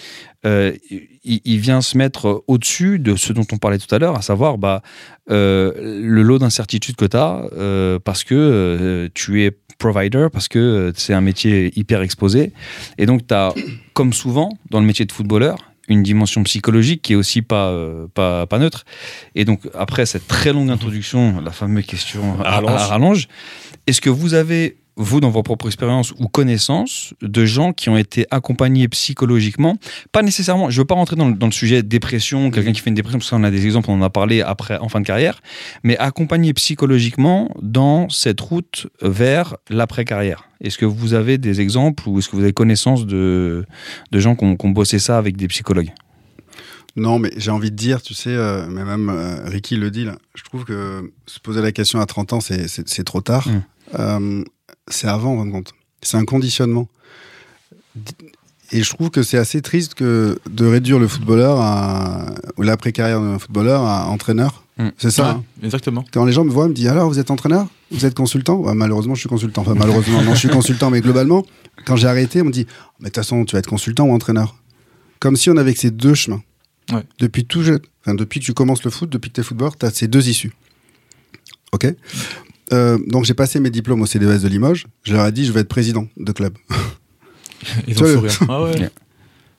euh, il, il vient se mettre au-dessus de ce dont on parlait tout à l'heure, à savoir bah, euh, le lot d'incertitudes que tu as euh, parce que euh, tu es provider, parce que euh, c'est un métier hyper exposé. Et donc, tu as, comme souvent dans le métier de footballeur, une dimension psychologique qui est aussi pas, euh, pas, pas neutre. Et donc, après cette très longue introduction, la fameuse question à, à rallonge, est-ce que vous avez, vous, dans vos propres expériences ou connaissances, de gens qui ont été accompagnés psychologiquement, pas nécessairement, je veux pas rentrer dans le, dans le sujet dépression, quelqu'un qui fait une dépression, parce qu'on a des exemples, on en a parlé après, en fin de carrière, mais accompagnés psychologiquement dans cette route vers l'après-carrière. Est-ce que vous avez des exemples ou est-ce que vous avez connaissance de, de gens qui ont, qui ont bossé ça avec des psychologues ? Non, mais j'ai envie de dire, tu sais, euh, mais même euh, Ricky le dit, là, je trouve que se poser la question à trente ans, c'est, c'est, c'est trop tard. Mmh. Euh, c'est avant, en fin de compte. C'est un conditionnement. Et je trouve que c'est assez triste que de réduire le footballeur à, ou l'après-carrière d'un footballeur à entraîneur. Mmh. C'est ça. Ouais, hein. Exactement. Quand les gens me voient, me disent alors vous êtes entraîneur ? Vous êtes consultant ? Ouais, malheureusement, je suis consultant. Enfin, malheureusement, non, je suis consultant, mais globalement, quand j'ai arrêté, on me dit mais de toute façon, tu vas être consultant ou entraîneur. Comme si on avait que ces deux chemins. Ouais. Depuis tout jeune, enfin, depuis que tu commences le foot, depuis que tu es footballeur, tu as ces deux issues. Ok ? Euh, donc j'ai passé mes diplômes au C D E S de Limoges. Je leur ai dit je vais être président de club. Ils ont souri. Ah ouais. Pourquoi ?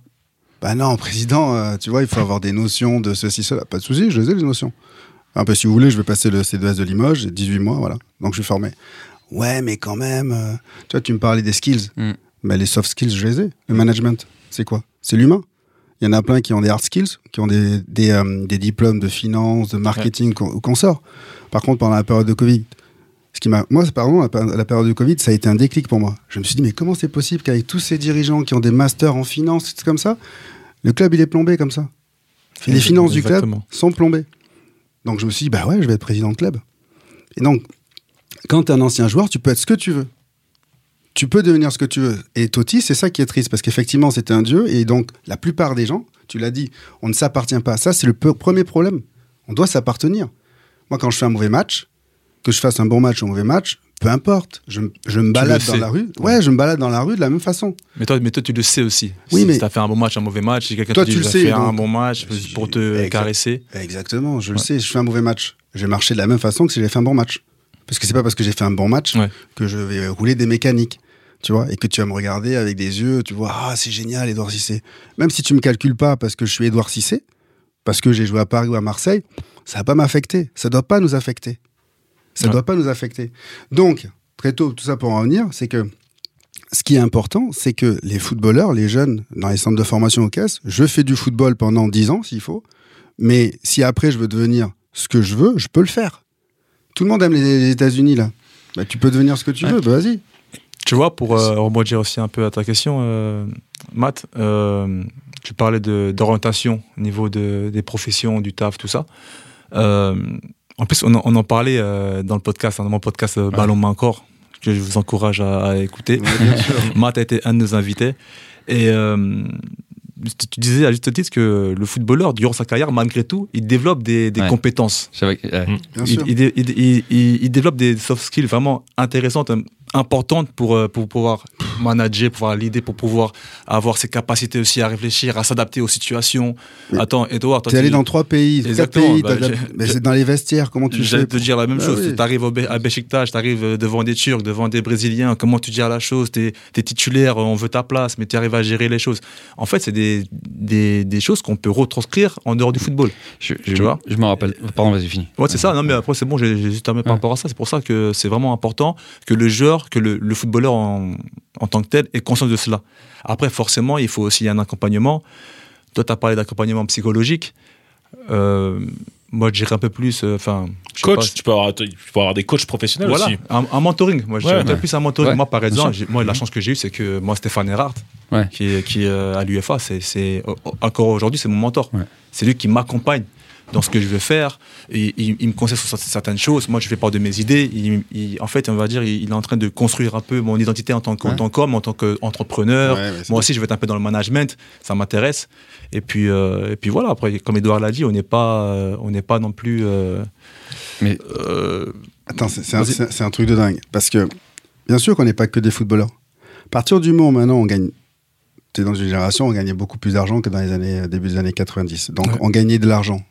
Bah non, président, euh, tu vois, il faut avoir des notions de ceci, cela. Pas de souci, je les ai les notions. Un peu si vous voulez, je vais passer le C D E S de Limoges, j'ai dix-huit mois, voilà. Donc je suis formé. Ouais, mais quand même, euh, tu vois, tu me parlais des skills. Mm. Mais les soft skills, je les ai. Le management, c'est quoi ? C'est l'humain. Il y en a plein qui ont des hard skills, qui ont des, des, euh, des diplômes de finance, de marketing, ouais. qu'on, qu'on sort. Par contre, pendant la période de Covid, ce qui m'a, moi, pardon, la, la période de Covid, ça a été un déclic pour moi. Je me suis dit, mais comment c'est possible qu'avec tous ces dirigeants qui ont des masters en finance, c'est comme ça, le club, il est plombé comme ça. Et les finances Exactement. Du club sont plombées. Donc je me suis dit, bah ouais, je vais être président de club. Et donc, quand tu es un ancien joueur, tu peux être ce que tu veux. Tu peux devenir ce que tu veux. Et Totti, c'est ça qui est triste, parce qu'effectivement, c'était un dieu, et donc, la plupart des gens, tu l'as dit, on ne s'appartient pas. Ça, c'est le pe- premier problème. On doit s'appartenir. Moi, quand je fais un mauvais match, que je fasse un bon match ou un mauvais match, peu importe, je, je me balade dans la rue. Ouais, je me balade dans la rue de la même façon. Mais toi, mais toi tu le sais aussi. Oui, si mais tu as fait un bon match, un mauvais match, si quelqu'un toi, te dit tu que le tu as sais, fait donc, un bon match pour te exact, caresser. Exactement, je ouais. le sais, je fais un mauvais match. Je vais marcher de la même façon que si j'ai fait un bon match. Parce que c'est pas parce que j'ai fait un bon match ouais. que je vais rouler des mécaniques. Tu vois, et que tu vas me regarder avec des yeux, tu vois, ah, c'est génial, Édouard Cissé. Même si tu me calcules pas parce que je suis Édouard Cissé, parce que j'ai joué à Paris ou à Marseille, ça va pas m'affecter. Ça doit pas nous affecter. Ça ouais. doit pas nous affecter. Donc, très tôt, tout ça pour en revenir, c'est que ce qui est important, c'est que les footballeurs, les jeunes, dans les centres de formation aux caisses, je fais du football pendant dix ans, s'il faut, mais si après je veux devenir ce que je veux, je peux le faire. Tout le monde aime les, les États-Unis, là. Bah, tu peux devenir ce que tu ouais. veux, bah vas-y. Tu vois, pour euh, rebondir aussi un peu à ta question, euh, Matt, euh, tu parlais de, d'orientation au niveau de, des professions, du taf, tout ça. Euh, en plus, on, on en parlait euh, dans le podcast, dans mon podcast euh, Ballon Main Corps, que je vous encourage à, à écouter. Ouais, bien sûr. Matt a été un de nos invités. Et euh, tu disais à juste titre que le footballeur, durant sa carrière, malgré tout, il développe des, des ouais. compétences. C'est vrai que, ouais. Bien il, sûr. Il, il, il, il, il développe des soft skills vraiment intéressantes, importantes pour, pour pouvoir manager, pouvoir leader, pour pouvoir avoir ses capacités aussi à réfléchir, à s'adapter aux situations. Mais Attends, Edouard, t'es allé tu... dans trois pays, quatre pays, bah, mais c'est dans les vestiaires, comment tu fais? J'allais te dire la même bah, chose. Oui. Tu arrives à Beşiktaş, tu arrives devant des Turcs, devant des Brésiliens, comment tu gères la chose? T'es es titulaire, on veut ta place, mais tu arrives à gérer les choses. En fait, c'est des, des, des choses qu'on peut retranscrire en dehors du football. Je, je, tu vois je me rappelle. Pardon, vas-y, fini. Ouais, c'est ça. Non, mais après, c'est bon, j'ai juste terminé par rapport à ça. C'est pour ça que c'est vraiment important que le joueur, que le, le footballeur en, en tant que tel ait conscience de cela. Après, forcément, il faut aussi un accompagnement. Toi, tu as parlé d'accompagnement psychologique. Euh, moi, je dirais un peu plus. Enfin, euh, coach, tu peux, avoir, tu peux avoir des coachs professionnels voilà, aussi. Un, un mentoring. Moi, je dirais ouais, ouais. plus un mentoring. Ouais, moi, par exemple, j'ai, moi, la chance que j'ai eue, c'est que moi, Stéphane Erhardt, ouais. qui, qui euh, à l'U F A, c'est, c'est encore aujourd'hui, c'est mon mentor. Ouais. C'est lui qui m'accompagne dans ce que je veux faire. Et, il, il me conseille sur certaines choses. Moi, je fais part de mes idées. Il, il, en fait, on va dire, il, il est en train de construire un peu mon identité en tant, ouais. en tant qu'homme, en tant qu'entrepreneur. Ouais, moi aussi, je vais être un peu dans le management. Ça m'intéresse. Et puis, euh, et puis voilà. Après, comme Edouard l'a dit, on n'est pas, euh, on n'est pas non plus. Euh, Mais euh, attends, c'est, c'est, un, c'est, c'est un truc de dingue. Parce que bien sûr qu'on n'est pas que des footballeurs. À partir du moment où maintenant on gagne tu es dans une génération où on gagnait beaucoup plus d'argent que dans les années, début des années quatre-vingt-dix. Donc, Ouais. on gagnait de l'argent.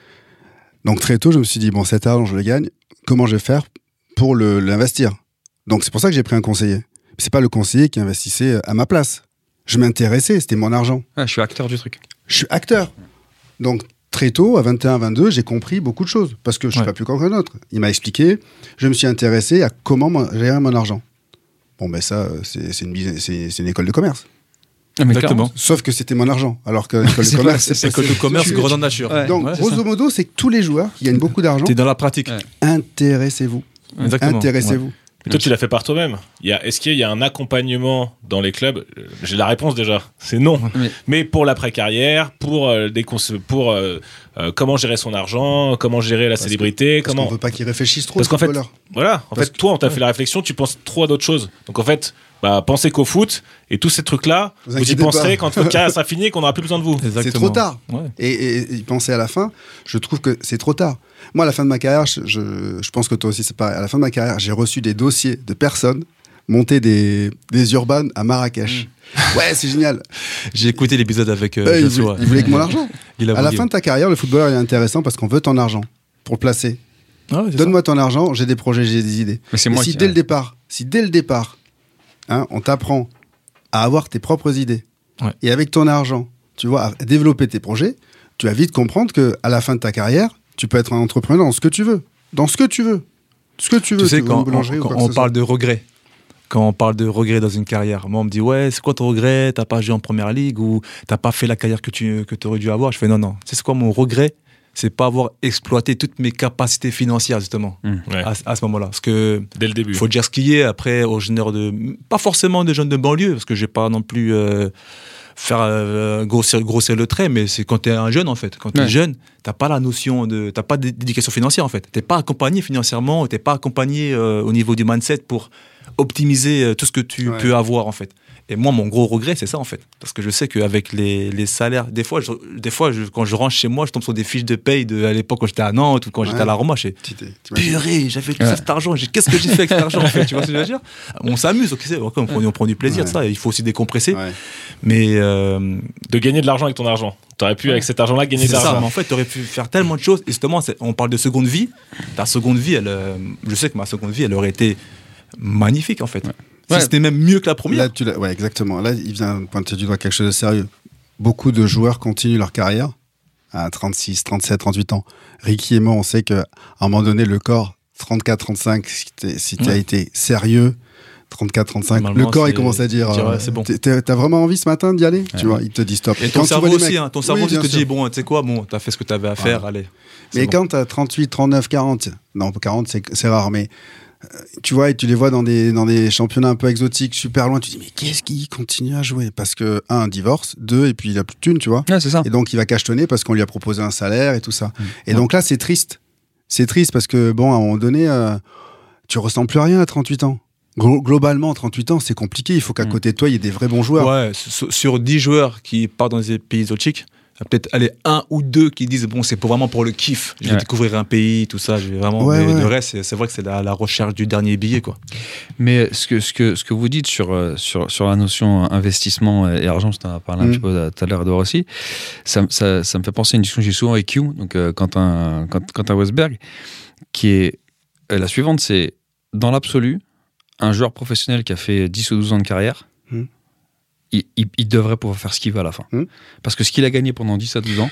Donc, très tôt, je me suis dit, bon, cet argent, je le gagne. Comment je vais faire pour le, l'investir? Donc, c'est pour ça que j'ai pris un conseiller. C'est pas le conseiller qui investissait à ma place. Je m'intéressais, c'était mon argent. Ah, je suis acteur du truc. Je suis acteur. Donc, très tôt, à vingt et un, vingt-deux, j'ai compris beaucoup de choses. Parce que je ne suis Ouais. pas plus con qu'un autre. Il m'a expliqué. Je me suis intéressé à comment mon- gérer mon argent. Bon, ben ça, c'est, c'est, une, business- c'est, c'est une école de commerce. Ah, mais Exactement. clairement. Sauf que c'était mon argent. Alors que l'école de C'est commerce, pas- c'est, c'est pas- École de commerce, tu- grandeur nature. Ouais. Donc, Ouais, c'est grosso ça. modo, c'est que tous les joueurs qui gagnent beaucoup d'argent, T'es dans la pratique. Ouais. intéressez-vous. Exactement. Intéressez-vous. Mais toi, tu l'as fait par toi-même. Il y a, est-ce qu'il y a un accompagnement dans les clubs? Euh, J'ai la réponse déjà. C'est non. Mais- Mais pour l'après-carrière, pour, euh, des cons- pour euh, euh, comment gérer son argent, comment gérer la Parce célébrité, Parce comment. qu'on veut pas qu'ils réfléchissent trop. Parce les qu'en fait, footballeurs. Voilà. En Parce fait, toi, on t'a fait la réflexion, tu penses trop à d'autres choses. Donc en fait, bah, pensez qu'au foot et tous ces trucs-là, Vous vous, y inquiétez penserez pas. quand votre carrière sera finie et qu'on n'aura plus besoin de vous. Exactement. C'est trop tard. Ouais. Et, et, et penser à la fin, je trouve que c'est trop tard. Moi, à la fin de ma carrière, je, je, je pense que toi aussi c'est pareil. À la fin de ma carrière, j'ai reçu des dossiers de personnes monter des, des urbanes à Marrakech. Ouais, c'est génial. J'ai écouté l'épisode avec euh, Ouais, ils, Joshua. voulaient, ils voulaient que mon argent. Il a À la voulu. fin de ta carrière, le footballeur il est intéressant parce qu'on veut ton argent pour le placer. Ah ouais, c'est Donne-moi ton argent, j'ai des projets, j'ai des idées. Mais c'est Et moi si qui- dès ouais. le départ, si dès le départ, hein, on t'apprend à avoir tes propres idées Ouais. et avec ton argent, tu vois, à développer tes projets, tu vas vite comprendre que à la fin de ta carrière, tu peux être un entrepreneur dans ce que tu veux, dans ce que tu veux, ce que tu veux. Tu sais, veux une quand, boulangerie on, ou quand quoi que on ce parle soit. de regret, quand on parle de regret dans une carrière, moi on me dit ouais, c'est quoi ton regret? T'as pas joué en première ligue ou t'as pas fait la carrière que tu que aurais dû avoir? Je fais non, non. Tu sais, c'est quoi mon regret? C'est pas avoir exploité toutes mes capacités financières, justement, Ouais. à, à ce moment-là. Parce que Dès le début. faut dire ce qui est après, originaire de. Pas forcément des jeunes de banlieue, parce que j'ai pas non plus. Euh, faire euh, grossir, grossir le trait, mais c'est quand t'es un jeune en fait. Quand t'es Ouais. jeune, t'as pas la notion de, t'as pas d'éducation financière en fait. T'es pas accompagné financièrement, t'es pas accompagné euh, au niveau du mindset pour optimiser euh, tout ce que tu Ouais. peux avoir en fait. Et moi, mon gros regret, c'est ça en fait, parce que je sais qu'avec les, les salaires, des fois, je, des fois, je, quand je rentre chez moi, je tombe sur des fiches de paye de à l'époque quand j'étais à Nantes ou quand j'étais Ouais. à la Roma. Je fais, Tu t'es- t'imagines. purée, j'avais tout Ouais. ça, cet argent. J'ai- Qu'est-ce que j'ai fait avec cet argent en fait? Tu vois ce que je veux dire? On s'amuse, ok, c'est- ok, on, prend, on prend du plaisir de Ouais. ça. Il faut aussi décompresser. Ouais. Mais euh, De gagner de l'argent avec ton argent. T'aurais pu, avec cet argent-là, gagner c'est de ça. l'argent. Mais en fait, tu aurais pu faire tellement de choses. Et justement, c'est- on parle de seconde vie. Ta seconde vie, elle, euh, je sais que ma seconde vie, elle aurait été magnifique en fait. Si Ouais. c'était même mieux que la première. Là, tu l'as- ouais, exactement. Là, il vient pointer du doigt quelque chose de sérieux. Beaucoup de joueurs continuent leur carrière à trente-six, trente-sept, trente-huit ans. Ricky et moi, on sait qu'à un moment donné, le corps, trente-quatre, trente-cinq, si tu si as Ouais. été sérieux, trente-quatre, trente-cinq, Normalement, le corps, il c'est- commence à dire dire, ouais, euh, c'est bon. t'es- t'es- t'as vraiment envie ce matin d'y aller? Tu vois, il te dit stop. Et ton Quand tu cerveau vois les aussi, mecs- hein, ton cerveau Oui, aussi bien te sûr. dit bon, tu sais quoi, bon, t'as fait ce que t'avais à faire, allez. c'est Mais bon. quand tu as trente-huit, trente-neuf, quarante, non, quarante, c'est c'est rare, mais euh, tu vois, et tu les vois dans des, dans des championnats un peu exotiques, super loin, tu te dis, mais qu'est-ce qu'il continue à jouer? Parce que, un, divorce, deux, et puis il a plus de thunes, tu vois. Ouais, c'est ça. Et donc, il va cachetonner parce qu'on lui a proposé un salaire et tout ça. Mmh. Et donc là, c'est triste. C'est triste parce que, bon, à un moment donné, euh, tu ressens plus rien à trente-huit ans. Glo- globalement, trente-huit ans, c'est compliqué. Il faut qu'à Mmh. côté de toi, il y ait des vrais bons joueurs. Ouais, sur, sur dix joueurs qui partent dans des pays exotiques, il y a peut-être allez, un ou deux qui disent bon, c'est pour, vraiment pour le kiff. Je vais Ouais. découvrir un pays, tout ça. Je vais vraiment. Ouais, mais ouais. le reste, c'est, c'est vrai que c'est la, la recherche du dernier billet, quoi. Mais ce que, ce que, ce que vous dites sur, euh, sur, sur la notion investissement et argent, tu en as parlé un Mm. petit peu tout à l'heure, Edouard aussi, ça, ça, ça me fait penser à une discussion que j'ai souvent avec Q, donc euh, Quentin, Quentin Quentin Westberg, qui est euh, la suivante, c'est dans l'absolu, un joueur professionnel qui a fait dix ou douze ans de carrière, Mm. il, il, il devrait pouvoir faire ce qu'il veut à la fin. Mm. Parce que ce qu'il a gagné pendant dix à douze ans,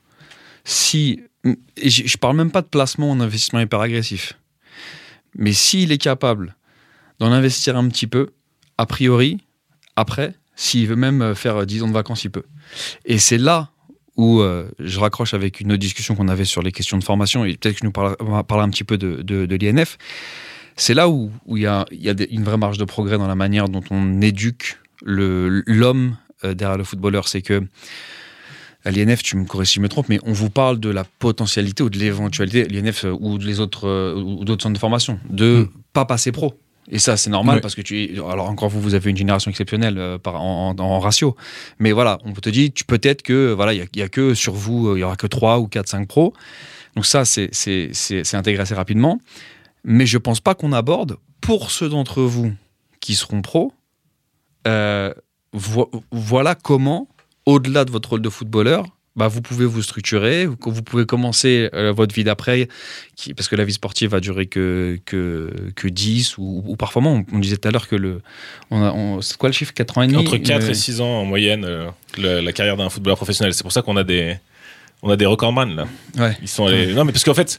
si... Et je je parle même pas de placement en investissement hyper agressif, mais s'il est capable d'en investir un petit peu, a priori, après, s'il veut même faire dix ans de vacances, il peut. Et c'est là où euh, je raccroche avec une autre discussion qu'on avait sur les questions de formation, et peut-être que je nous parle, on va parler un petit peu de, de, de l'I N F. C'est là où il y a, y a des, une vraie marge de progrès dans la manière dont on éduque le, l'homme euh, derrière le footballeur. C'est que à l'I N F, tu me corriges si je me trompe, mais on vous parle de la potentialité ou de l'éventualité, l'I N F euh, ou les autres euh, ou d'autres centres de formation, de Mm. pas passer pro. Et ça, c'est normal Ouais. parce que tu. Alors, encore vous, vous avez une génération exceptionnelle euh, par, en, en, en ratio. Mais voilà, on te dit, tu peut-être que, voilà, il n'y a, a que sur vous, il y aura que trois ou quatre, cinq pros. Donc, ça, c'est, c'est, c'est, c'est intégré assez rapidement. Mais je pense pas qu'on aborde, pour ceux d'entre vous qui seront pros, euh, vo- voilà comment, au-delà de votre rôle de footballeur, bah, vous pouvez vous structurer, vous, vous pouvez commencer euh, votre vie d'après, qui, parce que la vie sportive va durer que, que, que dix, ou, ou parfois moins. On, on disait tout à l'heure que le. On a, on, c'est quoi le chiffre, quatre ans et demi Entre quatre euh... et six ans en moyenne, euh, le, la carrière d'un footballeur professionnel. C'est pour ça qu'on a des, on a des recordman là. Ouais. Ils sont allés... Non, mais parce qu'en fait.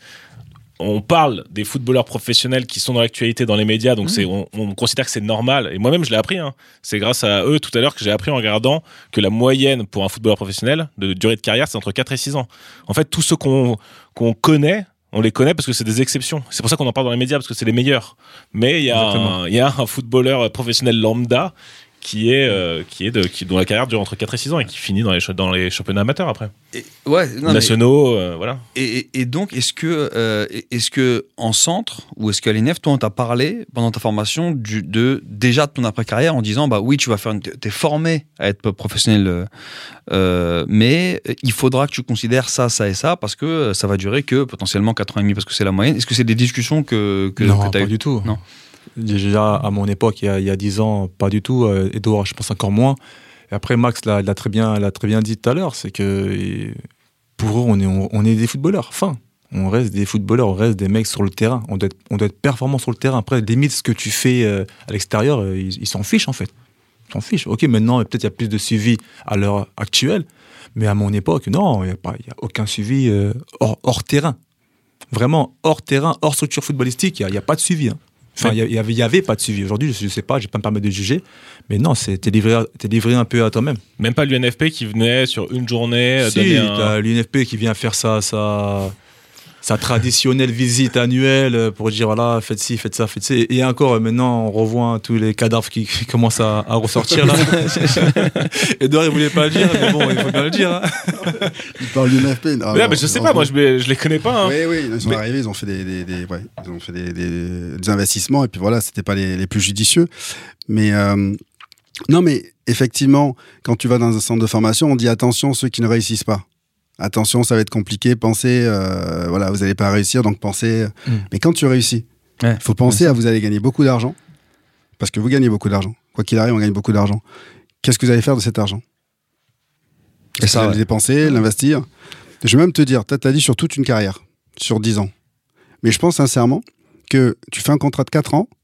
On parle des footballeurs professionnels qui sont dans l'actualité dans les médias, donc mmh. c'est, on, on considère que c'est normal. Et moi-même, je l'ai appris. Hein. C'est grâce à eux tout à l'heure que j'ai appris en regardant que la moyenne pour un footballeur professionnel de durée de carrière, c'est entre quatre et six ans. En fait, tous ceux qu'on, qu'on connaît, on les connaît parce que c'est des exceptions. C'est pour ça qu'on en parle dans les médias, parce que c'est les meilleurs. Mais il y a un, il y a un footballeur professionnel lambda qui est, euh, qui est de, qui, dont la carrière dure entre quatre et six ans et qui finit dans les, dans les championnats amateurs après. Et, ouais, non, nationaux, mais, euh, voilà. Et, et donc, est-ce que, euh, est-ce que en centre ou est-ce qu'à l'E N E F, toi, on t'a parlé pendant ta formation du, de déjà de ton après-carrière en disant, bah oui, tu vas faire, une, t'es formé à être professionnel, euh, mais il faudra que tu considères ça, ça et ça parce que ça va durer que potentiellement quatre ans et demi parce que c'est la moyenne. Est-ce que c'est des discussions que, que, non, que t'as pas eu? du tout. Non. Déjà, à mon époque, il y a, il y a dix ans, pas du tout. Euh, Edouard, je pense encore moins. Et après, Max l'a, l'a, très bien, l'a très bien dit tout à l'heure, c'est que pour eux, on est, on, on est des footballeurs. Enfin, on reste des footballeurs, on reste des mecs sur le terrain. On doit être, on doit être performant sur le terrain. Après, limite, ce que tu fais euh, à l'extérieur, euh, ils, ils s'en fichent en fait. Ils s'en fichent. Ok, maintenant, peut-être il y a plus de suivi à l'heure actuelle, mais à mon époque, non, il n'y a, pas, il y a aucun suivi euh, hors, hors terrain. Vraiment, hors terrain, hors structure footballistique, il n'y a, a pas de suivi. Hein. Enfin, il n'y avait, y avait pas de suivi. Aujourd'hui, je ne sais pas, je ne vais pas me permettre de juger. Mais non, c'est, t'es, livré, t'es livré un peu à toi-même. Même pas l'U N F P qui venait sur une journée si, donner un... t'as l'U N F P qui vient faire ça, ça, sa traditionnelle visite annuelle pour dire voilà, faites ci, faites ça, faites ça. Et encore, maintenant, on revoit tous les cadavres qui, qui commencent à, à ressortir là. Edouard, il voulait pas le dire, mais bon, il faut bien le dire. Hein. Il parle du N F P. Non, mais, non, mais je sais pas, moi, je, je les connais pas. Hein. Oui, oui, ils sont mais... arrivés, ils ont fait des, des, des, ouais, ils ont fait des, des, des investissements, et puis voilà, c'était pas les, les plus judicieux. Mais euh, non, mais effectivement, quand tu vas dans un centre de formation, on dit attention ceux qui ne réussissent pas. Attention, ça va être compliqué, pensez, euh, voilà, vous n'allez pas réussir, donc pensez. Mmh. Mais quand tu réussis, il ouais, faut penser à vous allez gagner beaucoup d'argent, parce que vous gagnez beaucoup d'argent. Quoi qu'il arrive, on gagne beaucoup d'argent. Qu'est-ce que vous allez faire de cet argent? Et ça, vous allez le dépenser, l'investir. Je vais même te dire, tu as dit sur toute une carrière, sur dix ans. Mais je pense sincèrement que tu fais un contrat de quatre ans,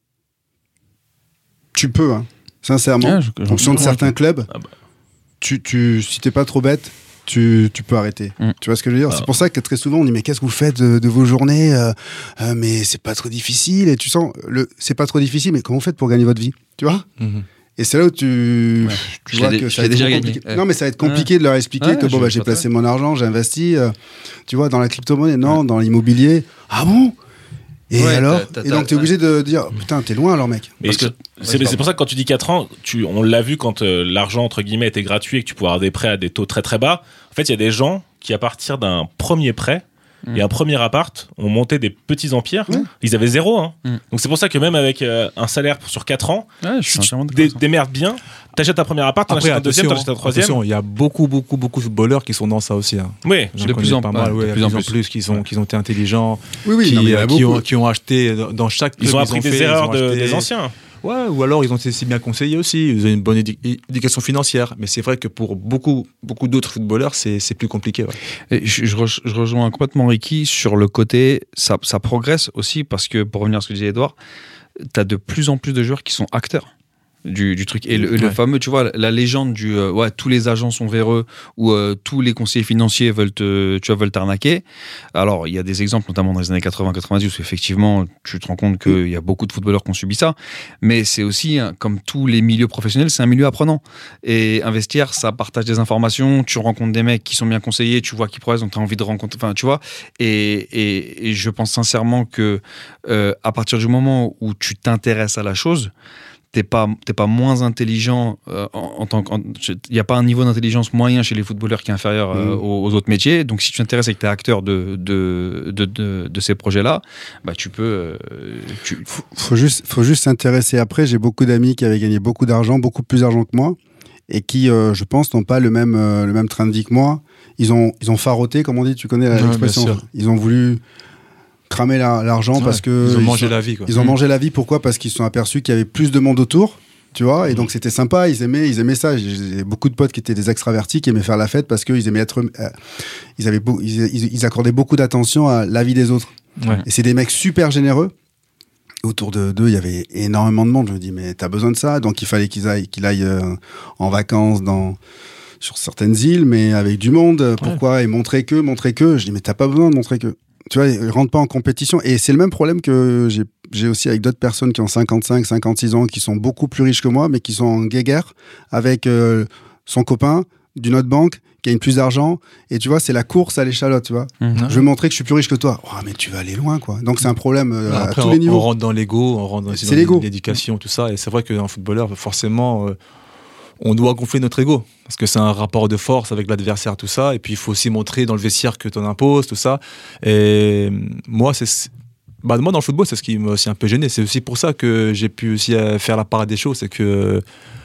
tu peux, hein, sincèrement, ouais, je, je, en fonction de certains clubs, ah bah. tu, tu, si tu n'es pas trop bête, Tu, tu peux arrêter. Mm. Tu vois ce que je veux dire? Alors. C'est pour ça que très souvent on dit mais qu'est-ce que vous faites de, de vos journées euh, euh, mais c'est pas trop difficile. Et tu sens le c'est pas trop difficile, mais comment vous faites pour gagner votre vie? Tu vois? Mm-hmm. Et c'est là où tu, ouais. tu vois dé- que ça va être déjà compliqué. Gagné. Non mais ça va être compliqué ouais. de leur expliquer ouais, que bon bah j'ai placé mon argent, j'ai investi, euh, tu vois, dans la crypto-monnaie, non, ouais. dans l'immobilier. Ah bon? Et ouais, alors t'as, t'as, Et donc t'es obligé de dire putain t'es loin alors mec. Parce que c'est, c'est pour ça que quand tu dis quatre ans, tu, on l'a vu quand euh, l'argent entre guillemets était gratuit et que tu pouvais avoir des prêts à des taux très très bas. En fait il y a des gens qui à partir d'un premier prêt mmh. et un premier appart ont monté des petits empires. Mmh. Ils avaient zéro. Hein. Mmh. Donc c'est pour ça que même avec euh, un salaire sur quatre ans, ouais, si tu dé- démerdes bien, t'achètes un premier appart, t'en achètes un deuxième, t'achètes un troisième. Il y a beaucoup beaucoup beaucoup de footballeurs qui sont dans ça aussi. Hein. Oui, de plus en pas mal, ouais, de plus en plus, plus qui sont qui ont été intelligents, oui, oui, qui, non, euh, qui ont qui ont acheté dans chaque club, ils ont appris ils ont des fait, erreurs ils ont de, acheté... des anciens. Ouais, ou alors ils ont été si bien conseillés aussi, ils ont une bonne édu- éducation financière. Mais c'est vrai que pour beaucoup, beaucoup d'autres footballeurs, c'est, c'est plus compliqué. Ouais. Et je, je, re, je rejoins complètement Ricky sur le côté, ça, ça progresse aussi parce que, pour revenir à ce que disait Edouard, tu as de plus en plus de joueurs qui sont acteurs. Du, du truc. Et le, ouais. le fameux, tu vois, la légende du euh, ouais, tous les agents sont véreux ou euh, tous les conseillers financiers veulent te, tu vois, veulent t'arnaquer. Alors, il y a des exemples, notamment dans les années quatre-vingts quatre-vingt-dix, où effectivement, tu te rends compte qu'il mmh. y a beaucoup de footballeurs qui ont subi ça. Mais c'est aussi, hein, comme tous les milieux professionnels, c'est un milieu apprenant. Et investir, ça partage des informations, tu rencontres des mecs qui sont bien conseillés, tu vois qu'ils progressent, donc tu as envie de rencontrer. Enfin, tu vois. Et, et, et je pense sincèrement que euh, à partir du moment où tu t'intéresses à la chose, t'es pas t'es pas moins intelligent euh, en, en tant qu'il n'y a pas un niveau d'intelligence moyen chez les footballeurs qui est inférieur euh, mmh. aux, aux autres métiers. Donc si tu t'intéresses et que t'es acteur de de, de de de ces projets là, bah tu peux euh, tu... faut, faut juste faut juste s'intéresser. Après, j'ai beaucoup d'amis qui avaient gagné beaucoup d'argent, beaucoup plus d'argent que moi, et qui euh, je pense n'ont pas le même euh, le même train de vie que moi. Ils ont ils ont faroté, comme on dit, tu connais la, ouais, l'expression. Ils ont voulu cramer la, l'argent ouais, parce que ils ont mangé ils, la vie quoi. Ils ont mmh. mangé la vie. Pourquoi? Parce qu'ils se sont aperçus qu'il y avait plus de monde autour. Tu vois, et donc c'était sympa, ils aimaient, ils aimaient ça. J'ai beaucoup de potes qui étaient des extravertis qui aimaient faire la fête parce qu'ils aimaient être, euh, ils avaient, beau, ils, ils accordaient beaucoup d'attention à la vie des autres. Ouais. Et c'est des mecs super généreux. Autour de d'eux, il y avait énormément de monde. Je me dis, mais t'as besoin de ça, donc il fallait qu'ils aillent, qu'il aille euh, en vacances dans sur certaines îles, mais avec du monde. Pourquoi ouais. Et montrer que, montrer que. Je dis, mais t'as pas besoin de montrer que. Tu vois, ils rentrent pas en compétition. Et c'est le même problème que j'ai, j'ai aussi avec d'autres personnes qui ont cinquante-cinq, cinquante-six ans, qui sont beaucoup plus riches que moi, mais qui sont en guéguerre avec euh, son copain d'une autre banque qui gagne plus d'argent. Et tu vois, c'est la course à l'échalote, tu vois. Mmh. Je veux montrer que je suis plus riche que toi. Oh, mais tu vas aller loin, quoi. Donc c'est un problème euh, Après, à tous on, les niveaux. On rentre dans l'ego, on rentre dans, c'est l'ego. l'éducation, tout ça. Et c'est vrai qu'un footballeur, forcément... Euh, on doit gonfler notre ego parce que c'est un rapport de force avec l'adversaire, tout ça. Et puis il faut aussi montrer dans le vestiaire que tu en imposes, tout ça. Et moi, c'est, bah, moi dans le football, c'est ce qui m'a aussi un peu gêné. C'est aussi pour ça que j'ai pu aussi faire la part des choses. C'est que,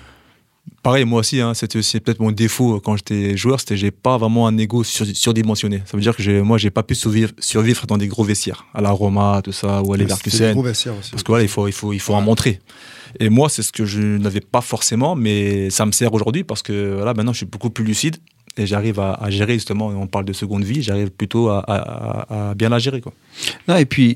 pareil, moi aussi, hein, c'était aussi peut-être mon défaut quand j'étais joueur, c'était que j'ai pas vraiment un ego sur, surdimensionné. Ça veut dire que j'ai, moi, j'ai pas pu survivre, survivre dans des gros vestiaires, à la Roma, tout ça, ou à Leverkusen. Parce que voilà, il faut, il faut, il faut en montrer. Et moi, c'est ce que je n'avais pas forcément, mais ça me sert aujourd'hui parce que voilà, maintenant, je suis beaucoup plus lucide et j'arrive à, à gérer, justement, on parle de seconde vie, j'arrive plutôt à, à, à bien la gérer, quoi. Non, et puis,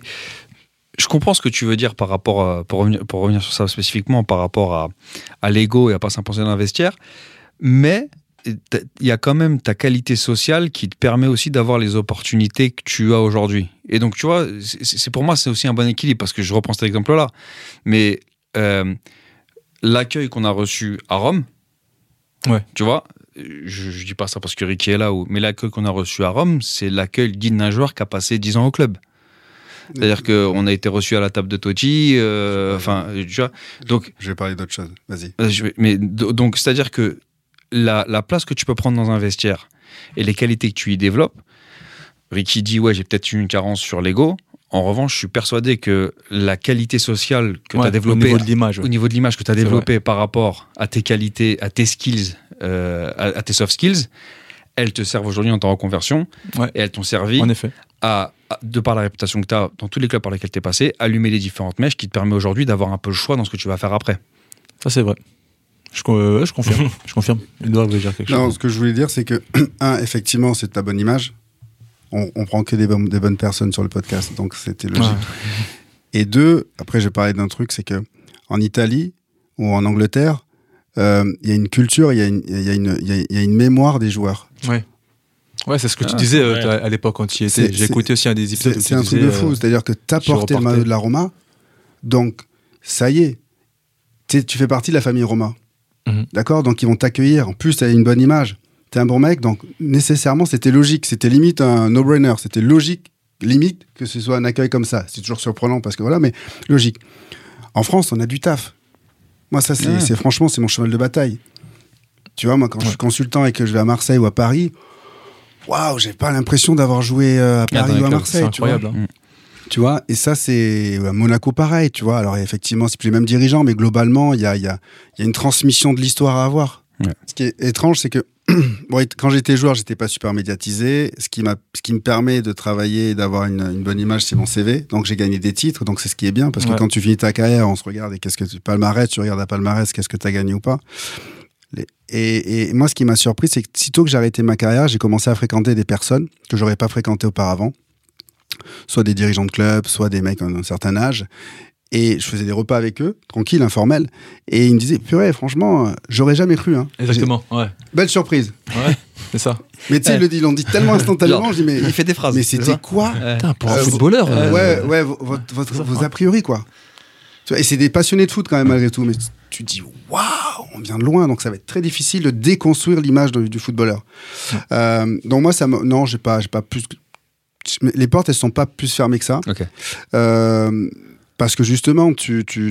je comprends ce que tu veux dire par rapport à, pour, revenir, pour revenir sur ça spécifiquement, par rapport à, à l'ego et à pas s'imposer dans un vestiaire, mais il y a quand même ta qualité sociale qui te permet aussi d'avoir les opportunités que tu as aujourd'hui. Et donc, tu vois, c'est, c'est, pour moi, c'est aussi un bon équilibre parce que je reprends cet exemple-là. Mais Euh, l'accueil qu'on a reçu à Rome, ouais. tu vois, je, je dis pas ça parce que Ricky est là, ou, mais l'accueil qu'on a reçu à Rome, c'est l'accueil digne d'un joueur qui a passé dix ans au club. C'est-à-dire qu'on a été reçu à la table de Totti, enfin, euh, tu vois. Donc, je vais parler d'autre chose, vas-y. Je vais, mais donc, c'est-à-dire que la, la place que tu peux prendre dans un vestiaire et les qualités que tu y développes, Ricky dit, ouais, j'ai peut-être une carence sur l'ego. En revanche, je suis persuadé que la qualité sociale que ouais, tu as développée, au niveau de l'image, ouais. au niveau de l'image que tu as développée par rapport à tes qualités, à tes skills, euh, à, à tes soft skills, elles te servent aujourd'hui en ta reconversion ouais. et elles t'ont servi en effet. À, à, de par la réputation que tu as dans tous les clubs par lesquels tu es passé, allumer les différentes mèches qui te permet aujourd'hui d'avoir un peu le choix dans ce que tu vas faire après. Ça, c'est vrai. Je, euh, je confirme. je confirme. Il doit vous dire quelque non, chose. Ce que je voulais dire, c'est que, un, effectivement, c'est ta bonne image. On, on prend que des, bon, des bonnes personnes sur le podcast, donc c'était logique. Ouais. Et deux, après, je vais parler d'un truc, c'est que en Italie ou en Angleterre, il euh, y a une culture, il y, y, y, y, y a une mémoire des joueurs. Ouais. Ouais, c'est ce que ah, tu disais ouais. euh, à l'époque quand tu y étais. J'ai écouté aussi un des épisodes. C'est, c'est un truc de fou, euh, c'est-à-dire que tu as porté le maillot de la Roma, donc ça y est, tu fais partie de la famille Roma. Mm-hmm. D'accord ? Donc ils vont t'accueillir. En plus, tu as une bonne image. T'es un bon mec, donc nécessairement c'était logique, c'était limite un no-brainer, c'était logique, limite que ce soit un accueil comme ça. C'est toujours surprenant parce que voilà, mais logique. En France, on a du taf. Moi, ça, c'est, ouais. c'est franchement, c'est mon cheval de bataille. Tu vois, moi, quand ouais. je suis consultant et que je vais à Marseille ou à Paris, waouh, j'ai pas l'impression d'avoir joué à Paris ah, ou à Marseille. C'est incroyable. Tu vois, hein. Tu vois, et ça, c'est à Monaco pareil, tu vois. Alors, effectivement, c'est plus les mêmes dirigeants, mais globalement, il y a, y, a, y a une transmission de l'histoire à avoir. Ouais. Ce qui est étrange, c'est que bon, quand j'étais joueur, j'étais pas super médiatisé. Ce qui, m'a, ce qui me permet de travailler et d'avoir une, une bonne image, c'est mon C V. Donc j'ai gagné des titres, donc c'est ce qui est bien. Parce que ouais. quand tu finis ta carrière, on se regarde et qu'est-ce que tu palmarès, tu regardes à palmarès, qu'est-ce que tu as gagné ou pas. Les, et, et moi, ce qui m'a surpris, c'est que sitôt que j'ai arrêté ma carrière, j'ai commencé à fréquenter des personnes que j'aurais pas fréquentées auparavant. Soit des dirigeants de clubs, soit des mecs d'un certain âge. Et je faisais des repas avec eux, tranquille, informel. Et ils me disaient, purée, franchement, j'aurais jamais cru. Hein. Exactement, J'ai... ouais. Belle surprise. Ouais, c'est ça. Mais tu sais, ouais. ils l'ont dit tellement instantanément, je dis, mais. Il fait des phrases. Mais c'était quoi ouais. Putain, pour un euh, footballeur. Euh, ouais, ouais, votre, votre, vos a priori, quoi. Et c'est des passionnés de foot, quand même, malgré tout. Mais tu te dis, waouh, on vient de loin, donc ça va être très difficile de déconstruire l'image de, du footballeur. Ouais. Euh, donc, moi, ça me... non, j'ai pas, j'ai pas plus. Les portes, elles sont pas plus fermées que ça. Ok. Euh. Parce que justement, tu, tu,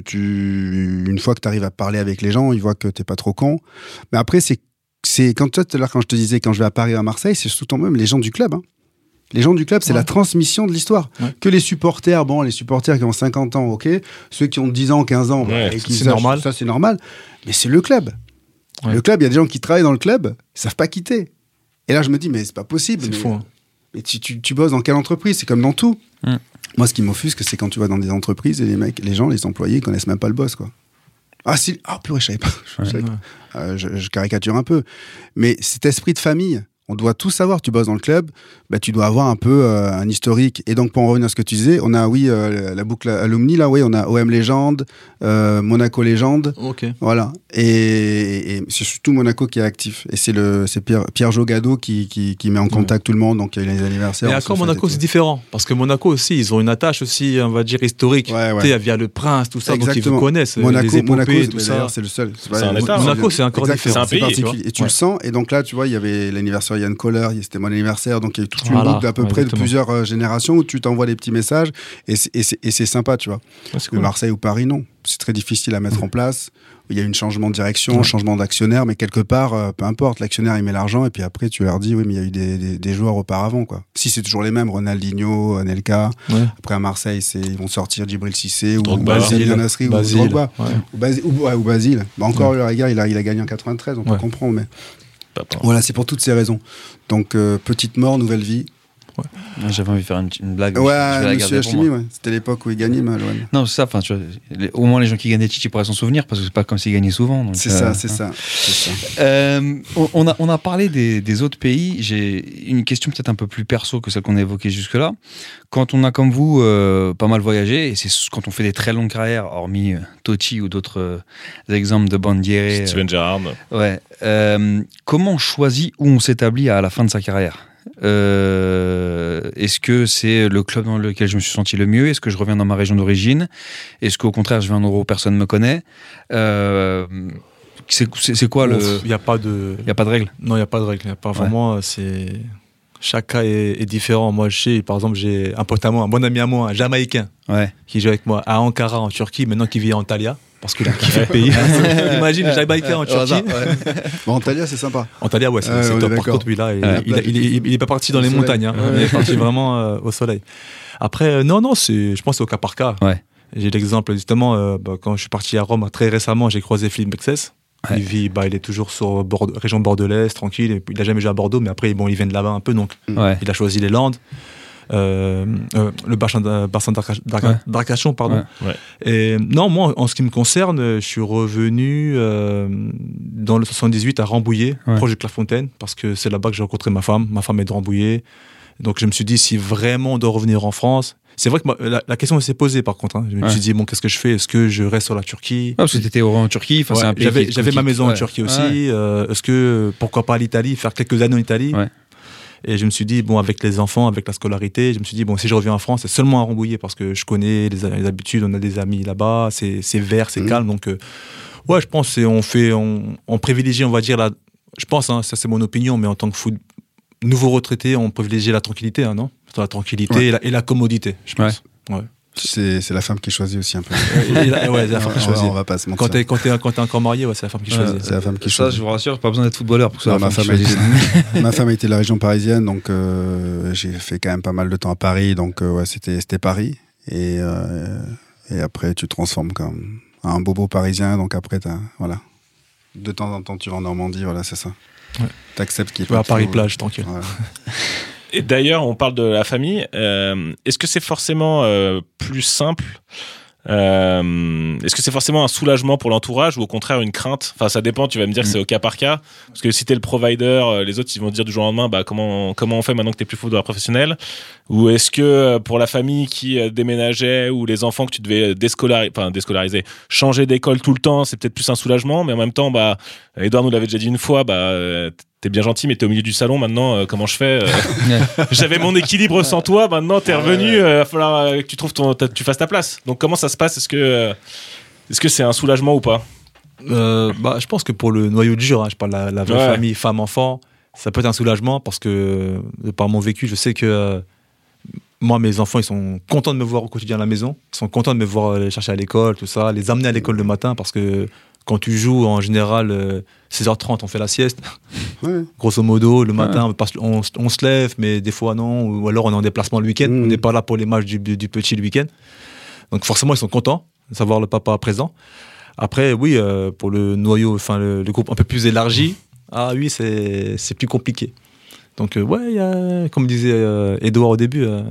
tu, une fois que tu arrives à parler avec les gens, ils voient que t'es pas trop con. Mais après, c'est, c'est quand, toi, tout à l'heure, quand je te disais, quand je vais à Paris ou à Marseille, c'est surtout même les gens du club. Hein. Les gens du club, c'est ouais. la transmission de l'histoire. Ouais. Que les supporters, bon, les supporters qui ont cinquante ans, ok. Ceux qui ont dix ans, quinze ans, ouais, bah, et qui c'est normal. Ça, c'est normal. Mais c'est le club. Ouais. Le club, il y a des gens qui travaillent dans le club, ils savent pas quitter. Et là, je me dis, mais c'est pas possible. C'est mais, fou. Hein. Mais tu, tu, tu bosses dans quelle entreprise ? C'est comme dans tout. Mm. Moi, ce qui m'offusque, c'est quand tu vas dans des entreprises et les mecs, les gens, les employés, ils connaissent même pas le boss, quoi. Ah, si, ah, purée, je savais pas. Je, Ouais. savais pas. Euh, je, je caricature un peu. Mais cet esprit de famille, on doit tout savoir. Tu bosses dans le club, bah, tu dois avoir un peu euh, un historique. Et donc, pour en revenir à ce que tu disais, on a, oui, euh, la boucle alumni, là, oui, on a O M Légende, euh, Monaco Légende. Ok. Voilà. Et, et, et c'est surtout Monaco qui est actif. Et c'est, le, c'est Pierre, Pierre Jogado qui, qui, qui met en contact mmh. tout le monde. Donc, il y a les anniversaires. Mais encore Monaco, c'est différent. Parce que Monaco aussi, ils ont une attache aussi, on va dire, historique. Ouais, ouais. Tu sais, via le prince, tout ça. Exactement. Donc, ils vous connaissent. Monaco, les Monaco tout ça. C'est le seul. C'est, c'est un état. Monaco, c'est encore Exactement. différent. C'est un pays. C'est et tu ouais. le sens. Et donc là, tu vois, il y avait l'anniversaire Yann Kohler, c'était mon anniversaire. Donc, il y a eu toute une voilà. boucle d'à peu ouais, près exactement. de plusieurs euh, générations où tu t'envoies des petits messages. Et c'est, et c'est, et c'est sympa, tu vois. Ouais, cool. Marseille ou Paris, non. C'est très difficile à mettre en place. Il y a eu un changement de direction, un ouais. changement d'actionnaire, mais quelque part, euh, peu importe, l'actionnaire, il met l'argent, et puis après, tu leur dis, oui, mais il y a eu des, des, des joueurs auparavant, quoi. Si c'est toujours les mêmes, Ronaldinho, Anelka, ouais. après à Marseille, c'est, ils vont sortir Djibril Cissé, ou Basile Nasri, ou Drogba, ouais. ou, Basi, ou, ouais, ou Basile. Bah, encore, ouais. le Regal, il a, il a gagné en quatre-vingt-treize, on ouais. peut comprendre, mais Papa. Voilà, c'est pour toutes ces raisons. Donc, euh, petite mort, nouvelle vie. Ouais. J'avais envie de faire une, une blague. Ouais, je vais Monsieur Hachimi, ouais. C'était l'époque où il gagnait, mal. Ouais. Non, c'est ça. Enfin, tu vois, les, au moins les gens qui gagnaient Titi pourraient s'en souvenir parce que c'est pas comme s'ils gagnaient souvent. Donc, c'est, euh, ça, c'est, hein. ça, c'est ça. Euh, on a on a parlé des, des autres pays. J'ai une question peut-être un peu plus perso que celle qu'on a évoquée jusque-là. Quand on a comme vous euh, pas mal voyagé, et c'est quand on fait des très longues carrières, hormis euh, Totti ou d'autres euh, exemples de Bandiere, Steven Gerrard. Ouais. Euh, comment on choisit où on s'établit à la fin de sa carrière? Euh, est-ce que c'est le club dans lequel je me suis senti le mieux? Est-ce que je reviens dans ma région d'origine? Est-ce qu'au contraire je vais en Euro où personne ne me connaît? euh, c'est, c'est, c'est quoi le... Il n'y a pas de... Il n'y a pas de règle? Non, il n'y a pas de règle. Il n'y a pas vraiment... Ouais. C'est... Chaque cas est, est différent. Moi, je sais, par exemple, j'ai un pote à moi, un bon ami à moi, un Jamaïcain, ouais. qui joue avec moi à Ankara en Turquie, maintenant qui vit à Antalya. Parce qu'il a kiffé le pays. Imagine, le Jamaïcain en Turquie. Ouais. Bon, Antalya, c'est sympa. Antalya, ouais, c'est, euh, c'est top. Par contre, lui, là, il, ouais. il, il, il, il est pas parti dans au les soleil. montagnes. Hein. Ouais. Il est parti vraiment euh, au soleil. Après, euh, non, non, c'est, je pense que c'est au cas par cas. Ouais. J'ai l'exemple, justement, euh, bah, quand je suis parti à Rome très récemment, j'ai croisé Philippe Mexès. Ouais. Il vit, bah, il est toujours sur Bordeaux, région bordelaise, tranquille. Il n'a jamais joué à Bordeaux, mais après, bon, il vient de là-bas un peu, donc ouais. il a choisi les Landes. Euh, euh, le bassin d'Arcachon, pardon. Ouais. Ouais. Et non, moi, en ce qui me concerne, je suis revenu euh, dans le soixante-dix-huit à Rambouillet, ouais. proche de Clairefontaine, parce que c'est là-bas que j'ai rencontré ma femme. Ma femme est de Rambouillet. Donc je me suis dit, si vraiment on doit revenir en France, c'est vrai que ma, la, la question s'est posée par contre. Hein. Je me ouais. suis dit, bon, qu'est-ce que je fais? Est-ce que je reste sur la Turquie? Ah, parce que tu étais en Turquie, ouais, c'est un pays j'avais, qui, j'avais qui, ma maison ouais. en Turquie aussi. Ouais. Euh, est-ce que, pourquoi pas l'Italie, faire quelques années en Italie? Ouais. Et je me suis dit, bon, avec les enfants, avec la scolarité, je me suis dit, bon, si je reviens en France, c'est seulement à Rambouillet parce que je connais les, les habitudes, on a des amis là-bas, c'est, c'est vert, c'est mmh. calme. Donc, euh, ouais, je pense qu'on fait, on, on privilégie, on va dire, la, je pense, hein, ça c'est mon opinion, mais en tant que foot, nouveau retraité, on privilégie la tranquillité, hein, non? La tranquillité ouais. et, la, et la commodité, je pense. Ouais. Ouais. C'est, c'est la femme qui choisit aussi un peu. et la, ouais, c'est la femme qui choisit. On va pas se mentir. Quand t'es, quand t'es, quand t'es encore marié, ouais, c'est la femme qui ouais, choisit. C'est la femme qui ça, choisit. je vous rassure, pas besoin d'être footballeur pour que ça. Non, ma, femme été, ma femme était de la région parisienne, donc euh, j'ai fait quand même pas mal de temps à Paris, donc euh, ouais, c'était, c'était Paris. Et, euh, et après, tu te transformes comme un bobo parisien, donc après, t'as, voilà. De temps en temps, tu vas en Normandie, voilà, c'est ça. Ouais. T'acceptes qu'il est pas à Paris-Plage, tranquille. Voilà. Et d'ailleurs, on parle de la famille. Euh, est-ce que c'est forcément euh, plus simple euh, Est-ce que c'est forcément un soulagement pour l'entourage ou au contraire une crainte? Enfin, ça dépend. Tu vas me dire, mmh. c'est au cas par cas. Parce que si t'es le provider, les autres ils vont te dire du jour au lendemain, bah comment comment on fait maintenant que t'es plus footballeur professionnel? Ou est-ce que pour la famille qui déménageait ou les enfants que tu devais déscolariser, enfin déscolariser, changer d'école tout le temps, c'est peut-être plus un soulagement. Mais en même temps, bah, Edouard nous l'avait déjà dit une fois, bah t'es bien gentil, mais t'es au milieu du salon maintenant. Euh, comment je fais euh, J'avais mon équilibre sans toi. Maintenant, t'es revenu. Il euh, va falloir euh, que tu trouves ton, ta, tu fasses ta place. Donc, comment ça se passe? Est-ce que, euh, est-ce que c'est un soulagement ou pas? euh, bah, je pense que pour le noyau dur, hein, je parle de la, la vraie ouais. famille, femme, enfant, ça peut être un soulagement parce que de par mon vécu, je sais que euh, moi, mes enfants, ils sont contents de me voir au quotidien à la maison. Ils sont contents de me voir les chercher à l'école, tout ça, les amener à l'école le matin parce que quand tu joues, en général, euh, seize heures trente, on fait la sieste. Ouais. Grosso modo, le matin, ouais. on, on se lève, mais des fois non. Ou alors on est en déplacement le week-end. Mmh. On n'est pas là pour les matchs du, du petit le week-end. Donc forcément, ils sont contents de savoir le papa présent. Après, oui, euh, pour le noyau, enfin le, le groupe un peu plus élargi, ah oui, c'est, c'est plus compliqué. Donc euh, ouais, y a, comme disait euh, Edouard au début, euh,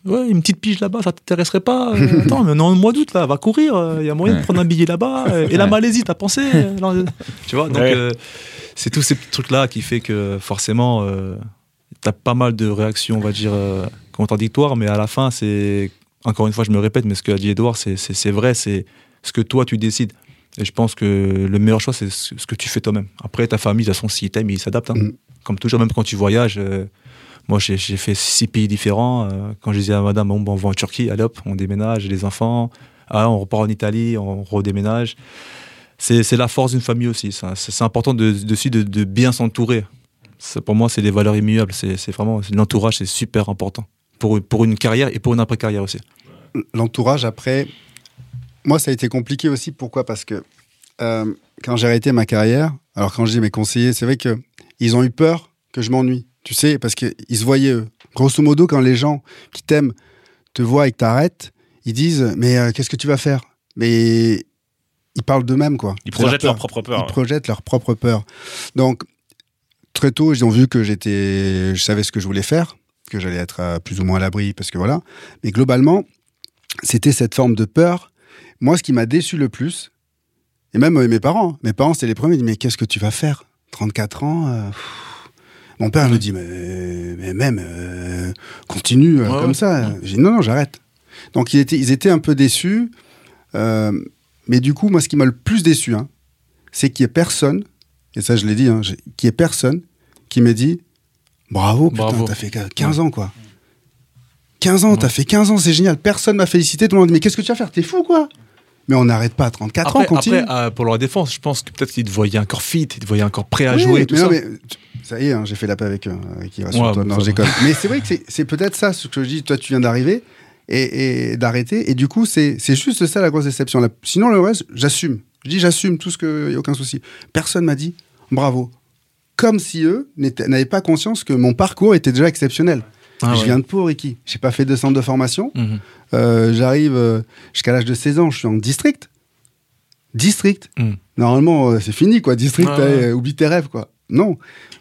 Ouais, une petite pige là-bas, ça t'intéresserait pas euh, Attends, mais on est en mois d'août, là, va courir. Il euh, y a moyen ouais. de prendre un billet là-bas. Euh, et ouais. la Malaisie, t'as pensé euh, tu vois, donc ouais. euh, c'est tous ces trucs-là qui fait que forcément, euh, t'as pas mal de réactions, on va dire, euh, contradictoires, mais à la fin, c'est, encore une fois, je me répète, mais ce qu'a dit Edouard, c'est, c'est, c'est vrai, c'est ce que toi, tu décides. Et je pense que le meilleur choix, c'est ce que tu fais toi-même. Après, ta famille, de toute façon, s'ils t'aiment, ils s'adaptent. Hein. Mm. Comme toujours, même quand tu voyages... Euh, Moi, j'ai, j'ai fait six pays différents. Euh, quand je disais à madame, bon, bon, on va en Turquie, allez hop, on déménage, les enfants. Ah, on repart en Italie, on redéménage. C'est, c'est la force d'une famille aussi. Ça. C'est, c'est important de, de, de, de bien s'entourer. C'est, pour moi, c'est des valeurs immuables. C'est, c'est vraiment, c'est, l'entourage, c'est super important. Pour, pour une carrière et pour une après-carrière aussi. L'entourage, après, moi, ça a été compliqué aussi. Pourquoi ? Parce que euh, quand j'ai arrêté ma carrière, alors quand je dis mes conseillers, c'est vrai qu'ils ont eu peur que je m'ennuie. Tu sais, parce qu'ils se voyaient, eux. Grosso modo, quand les gens qui t'aiment te voient et que t'arrêtes, ils disent « Mais euh, qu'est-ce que tu vas faire ?» Mais ils parlent d'eux-mêmes, quoi. Ils projettent leur, leur propre peur. Ils ouais. projettent leur propre peur. Donc, très tôt, ils ont vu que j'étais, je savais ce que je voulais faire, que j'allais être à, plus ou moins à l'abri, parce que voilà. Mais globalement, c'était cette forme de peur. Moi, ce qui m'a déçu le plus, et même euh, mes parents, mes parents, c'était les premiers, ils disent « Mais qu'est-ce que tu vas faire ? trente-quatre ans euh, Mon père me dit, mais, mais même, euh, continue euh, ouais, comme ouais. ça. J'ai dit, non, non, j'arrête. Donc, ils étaient, ils étaient un peu déçus. Euh, mais du coup, moi, ce qui m'a le plus déçu, hein, c'est qu'il n'y ait personne, et ça, je l'ai dit, hein, qu'il n'y ait personne qui m'ait dit, bravo, putain, bravo. T'as fait quinze ouais. ans, quoi. quinze ans, ouais. t'as fait quinze ans, c'est génial. Personne m'a félicité. Tout le monde dit, mais qu'est-ce que tu vas faire ? T'es fou, quoi ? Mais on n'arrête pas à trente-quatre après, ans, continue. Après, euh, pour leur défense, je pense que peut-être qu'ils te voyaient encore fit, ils te voyaient encore prêt à oui, jouer et tout mais ça. Non, mais, ça y est, hein, j'ai fait la paix avec, euh, avec Ira sur ouais, toi. Non, je déconne. Mais c'est vrai que c'est, c'est peut-être ça, ce que je dis. Toi, tu viens d'arriver et, et d'arrêter. Et du coup, c'est, c'est juste ça la grosse déception. La, sinon, le reste, j'assume. Je dis, j'assume tout ce que. Il n'y a aucun souci. Personne m'a dit bravo. Comme si eux n'avaient pas conscience que mon parcours était déjà exceptionnel. Ah, je ouais. viens de Pau, Ricky. Je n'ai pas fait de centre de formation. Mm-hmm. Euh, j'arrive euh, jusqu'à l'âge de seize ans, je suis en district. District. Mm. Normalement, euh, c'est fini, quoi. District, ah, ouais. allez, oublie tes rêves, quoi. Non.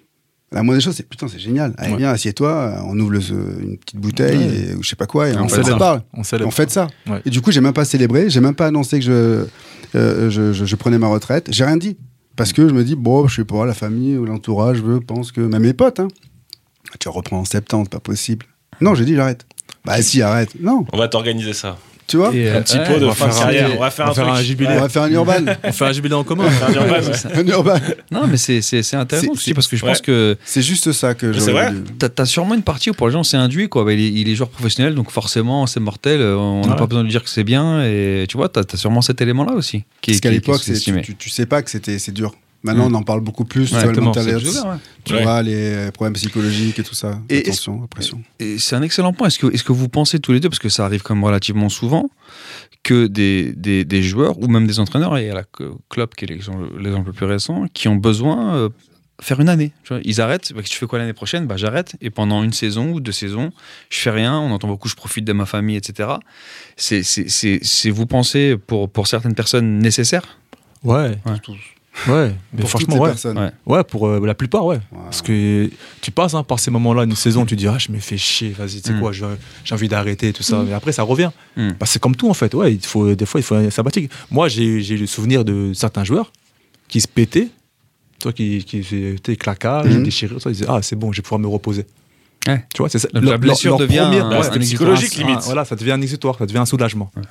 La moindre des choses, c'est putain, c'est génial. Allez, ouais. viens, assieds-toi, on ouvre le, une petite bouteille, ouais. et, ou je sais pas quoi, et, et on, on, fait ça. on, on fait ça. Ouais. Et du coup, j'ai même pas célébré, j'ai même pas annoncé que je, euh, je, je, je prenais ma retraite. J'ai rien dit. Parce que je me dis, bon, je sais pas, la famille ou l'entourage veut, pense que. Même mes potes, hein. Tu reprends en septembre, pas possible. Non, j'ai dit, j'arrête. Bah, si, arrête. Non. On va t'organiser ça. Tu vois, et un petit pot de fin de carrière. On va faire un, faire un jubilé. On va faire un urban. On fait un jubilé en commun. un urban. un urban. Non, mais c'est, c'est, c'est intéressant c'est, aussi parce que je ouais. pense que. C'est juste ça que je. C'est vrai. T'as, t'as sûrement une partie où pour les gens c'est induit, quoi. Bah, il, est, il est joueur professionnel, donc forcément c'est mortel. On n'a ouais. pas besoin de lui dire que c'est bien. Et tu vois, t'as, t'as sûrement cet élément-là aussi. Qui, parce qu'à qui, l'époque, qui c'est, tu, tu sais pas que c'était, c'est dur. Maintenant, mmh. on en parle beaucoup plus ouais, sur le mental health, ouais. tu ouais. vois, les problèmes psychologiques et tout ça. Et attention, la pression. Et, et c'est un excellent point. Est-ce que, est-ce que vous pensez tous les deux, parce que ça arrive quand même relativement souvent, que des, des, des joueurs ou même des entraîneurs, et il y a la Klopp qui est l'exemple, l'exemple le plus récent, qui ont besoin de euh, faire une année. Tu vois, ils arrêtent. Bah, tu fais quoi l'année prochaine ? Bah, j'arrête. Et pendant une saison ou deux saisons, je fais rien. On entend beaucoup, je profite de ma famille, et cetera. C'est, c'est, c'est, c'est vous pensez, pour, pour certaines personnes, nécessaire ? Ouais. ouais. Ouais, mais pour franchement, ouais. ouais. Ouais, pour euh, la plupart, ouais. Wow. Parce que tu passes hein, par ces moments-là, une saison, tu dis, ah, je me fais chier, vas-y, tu sais mm. quoi, j'ai, j'ai envie d'arrêter, tout ça. Mm. Mais après, ça revient. Mm. Bah, c'est comme tout, en fait. Ouais, il faut, des fois, il faut un sabbatique. Moi, j'ai, j'ai le souvenir de certains joueurs qui se pétaient, toi, qui, qui étaient claquages, mm. déchirés, ils disaient, ah, c'est bon, je vais pouvoir me reposer. Ouais. Tu vois, c'est ça. Donc, leur, la blessure leur, leur devient première, un, ouais, un psychologique, limite. Un, voilà, ça devient un exutoire, ça devient un soulagement. Ouais.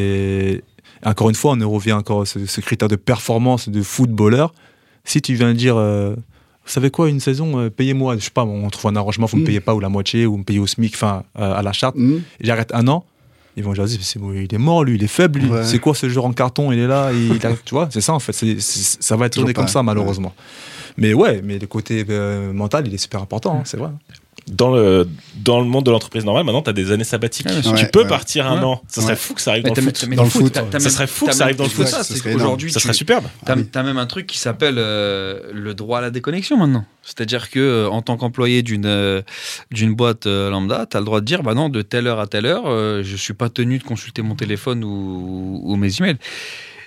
Et encore une fois, on revient encore à ce, ce critère de performance de footballeur. Si tu viens dire, euh, vous savez quoi, une saison, euh, payez-moi, je sais pas, on trouve un arrangement, vous ne mmh. me payez pas ou la moitié, ou vous me payez au SMIC, enfin, euh, à la charte, mmh. et j'arrête un an, ils vont dire, c'est bon, il est mort, lui, il est faible, lui. Ouais. C'est quoi ce joueur en carton, il est là, il a, tu vois, c'est ça en fait, c'est, c'est, ça va être tourné comme ça, malheureusement. Ouais. Mais ouais, mais le côté euh, mental, il est super important, hein, c'est vrai. Dans le, dans le monde de l'entreprise normale, maintenant, tu as des années sabbatiques. Ouais, tu peux ouais. partir un ouais. an. Ça serait ouais. fou que ça arrive dans le foot. Dans le foot. Ça serait fou que ça arrive dans le foot. Ça, c'est qu'aujourd'hui, ça serait superbe. T'as, t'as même un truc qui s'appelle euh, le droit à la déconnexion maintenant. C'est-à-dire que euh, en tant qu'employé d'une, euh, d'une boîte euh, lambda, tu as le droit de dire bah non, de telle heure à telle heure, euh, je suis pas tenu de consulter mon téléphone ou, ou mes emails.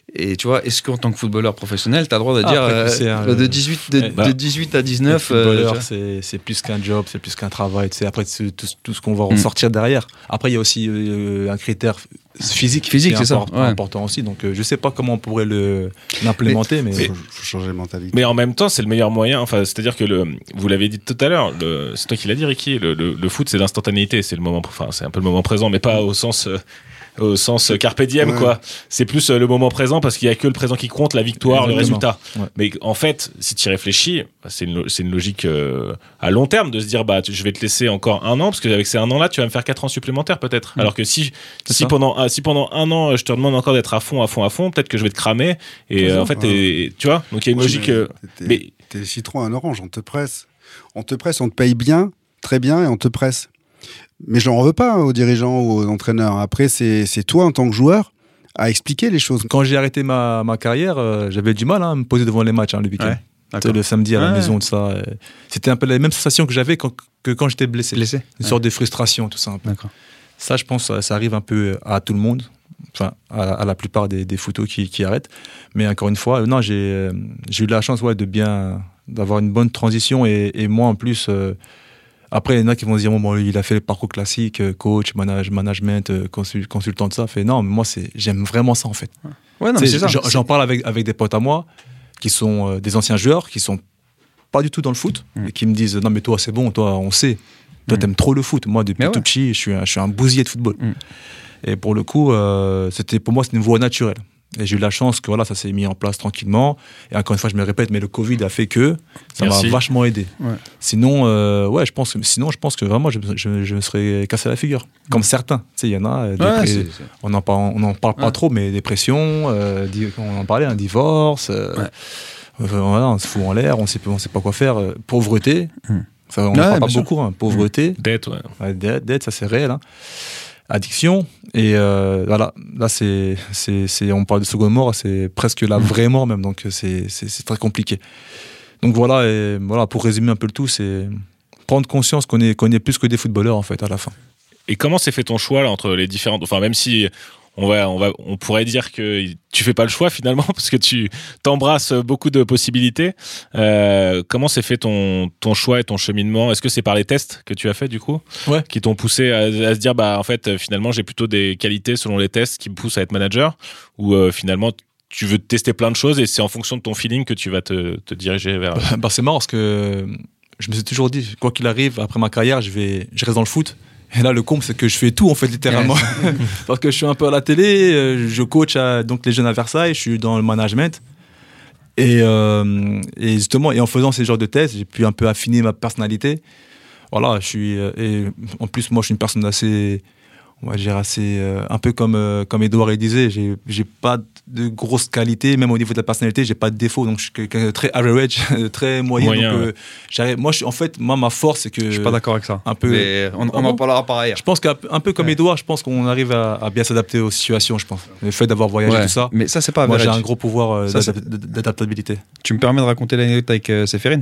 Et tu vois, est-ce qu'en tant que footballeur professionnel, tu as le droit de Ah, dire après, euh, c'est un- de, dix-huit, de, Eh, bah, de dix-huit à dix-neuf Le footballeur, euh, c'est, c'est plus qu'un job, c'est plus qu'un travail. Tu sais, après, c'est tout, tout ce qu'on va ressortir derrière. Après, il y a aussi euh, un critère physique, Physique, qui est c'est ça, import- ouais. important aussi. Donc, euh, je sais pas comment on pourrait le, l'implémenter, mais, Il mais- faut, faut changer de mentalité. Mais en même temps, c'est le meilleur moyen. Enfin, c'est-à-dire que le, vous l'avez dit tout à l'heure, le, c'est toi qui l'as dit, Ricky. Le, le, le foot, c'est l'instantanéité, c'est le moment. Enfin, c'est un peu le moment présent, mais pas au sens, euh, au sens carpe diem, Ouais. quoi. C'est plus euh, le moment présent parce qu'il y a que le présent qui compte, la victoire, Exactement. le résultat. Ouais. Mais en fait, si tu y réfléchis, bah, c'est une, lo- c'est une logique euh, à long terme de se dire, bah, tu- je vais te laisser encore un an parce qu'avec ces un an-là, tu vas me faire quatre ans supplémentaires peut-être. Mm. Alors que si, C'est si ça. pendant, ah, si pendant un an, je te demande encore d'être à fond, à fond, à fond, peut-être que je vais te cramer. Et C'est euh, ça. en fait, Ouais. t'es- tu vois, donc il y a une Ouais, logique. mais euh, t'es- mais T'es citron à un orange, on te presse. On te presse, on te paye bien, très bien, et on te presse. Mais je n'en veux pas hein, aux dirigeants ou aux entraîneurs. Après, c'est, c'est toi, en tant que joueur, à expliquer les choses. quand j'ai arrêté ma, ma carrière, euh, j'avais du mal hein, à me poser devant les matchs hein, le week-end. Ouais, Tu sais, le samedi à la Ouais. maison, tout ça. euh, C'était un peu la même sensation que j'avais quand, que quand j'étais blessé. blessé. Une Ouais. sorte de frustration, tout ça. Un peu. D'accord. Ça, je pense, ça, ça arrive un peu à tout le monde, enfin, à, à la plupart des, des photos qui, qui arrêtent. Mais encore une fois, euh, non, j'ai, euh, j'ai eu la chance ouais, de bien, d'avoir une bonne transition et, et moi en plus. euh, après, il y en a qui vont se dire, bon, bon, il a fait le parcours classique, euh, coach, manage, management, euh, consul- consultant de ça. Fait, non, mais moi, c'est, j'aime vraiment ça en fait. Ouais, non, Tu mais sais, c'est ça. j'en, j'en parle avec, avec des potes à moi qui sont euh, des anciens joueurs, qui sont pas du tout dans le foot, Mm. et qui me disent, non, mais toi, c'est bon, toi, on sait. Toi, Mm. t'aimes trop le foot. Moi, depuis Mais tout ouais. petit, je suis un, je suis un bousier de football. Mm. Et pour le coup, euh, c'était, pour moi, c'était une voie naturelle. Et j'ai eu la chance que voilà, ça s'est mis en place tranquillement. Et encore une fois, je me répète, mais le Covid a fait que ça Merci. m'a vachement aidé. Ouais. Sinon, euh, ouais, je pense que, sinon, je pense que vraiment, je, je, je me serais cassé la figure. Comme certains. Tu sais, il y en a, euh, des Ouais, pré- c'est- c'est- on n'en parle, on en parle pas Ouais. trop, mais dépression, euh, di- on en parlait, un divorce, euh, Ouais. euh, voilà, on se fout en l'air, on sait, on sait pas quoi faire. euh, pauvreté, Mm. ça, on Ouais, n'en parle bien pas sûr. beaucoup. Hein, pauvreté, dette, ouais. ouais, dette, dette, ça c'est réel. Hein. Addiction, et euh, voilà, là c'est, c'est, c'est, on parle de seconde mort, c'est presque la vraie mort même, donc c'est, c'est, c'est très compliqué. Donc voilà, et voilà, pour résumer un peu le tout, c'est prendre conscience qu'on est, qu'on est plus que des footballeurs en fait à la fin. Et comment s'est fait ton choix là, entre les différentes. Enfin, même si on, va, on, va, on pourrait dire que tu fais pas le choix finalement, parce que tu t'embrasses beaucoup de possibilités. Euh, comment s'est fait ton, ton choix et ton cheminement? Est-ce que c'est par les tests que tu as fait du coup, Ouais. qui t'ont poussé à, à se dire, bah en fait, finalement, j'ai plutôt des qualités selon les tests qui me poussent à être manager, ou euh, finalement, tu veux tester plein de choses et c'est en fonction de ton feeling que tu vas te, te diriger vers. Bah, c'est marrant parce que je me suis toujours dit, quoi qu'il arrive, après ma carrière, je, vais, je reste dans le foot. Et là, le comble, c'est que je fais tout, en fait, littéralement. Parce que je suis un peu à la télé, euh, je coach à, donc, les jeunes à Versailles, je suis dans le management. Et, euh, et justement, et en faisant ces genres de tests, j'ai pu un peu affiner ma personnalité. Voilà, je suis. euh, Et en plus, moi, je suis une personne assez. On va dire assez. euh, un peu comme, euh, comme Edouard il disait, j'ai, j'ai pas de grosses qualités, même au niveau de la personnalité, j'ai pas de défauts. Donc, je suis quelqu'un de très average, très moyen. Moyen, donc, euh, ouais. j'arrive- moi, je, suis- en fait, moi, ma force, c'est que. Je suis pas d'accord avec ça. Un peu. Mais on, on Ah en bon parlera par ailleurs. Je pense qu'un un peu comme Ouais. Edouard, je pense qu'on arrive à, à bien s'adapter aux situations, je pense. Le fait d'avoir voyagé, Ouais. tout ça. Mais ça, c'est pas Moi, j'ai average. un gros pouvoir euh, Ça, d'adap- d'adaptabilité. Tu me permets de raconter l'anecdote avec euh, Séphérine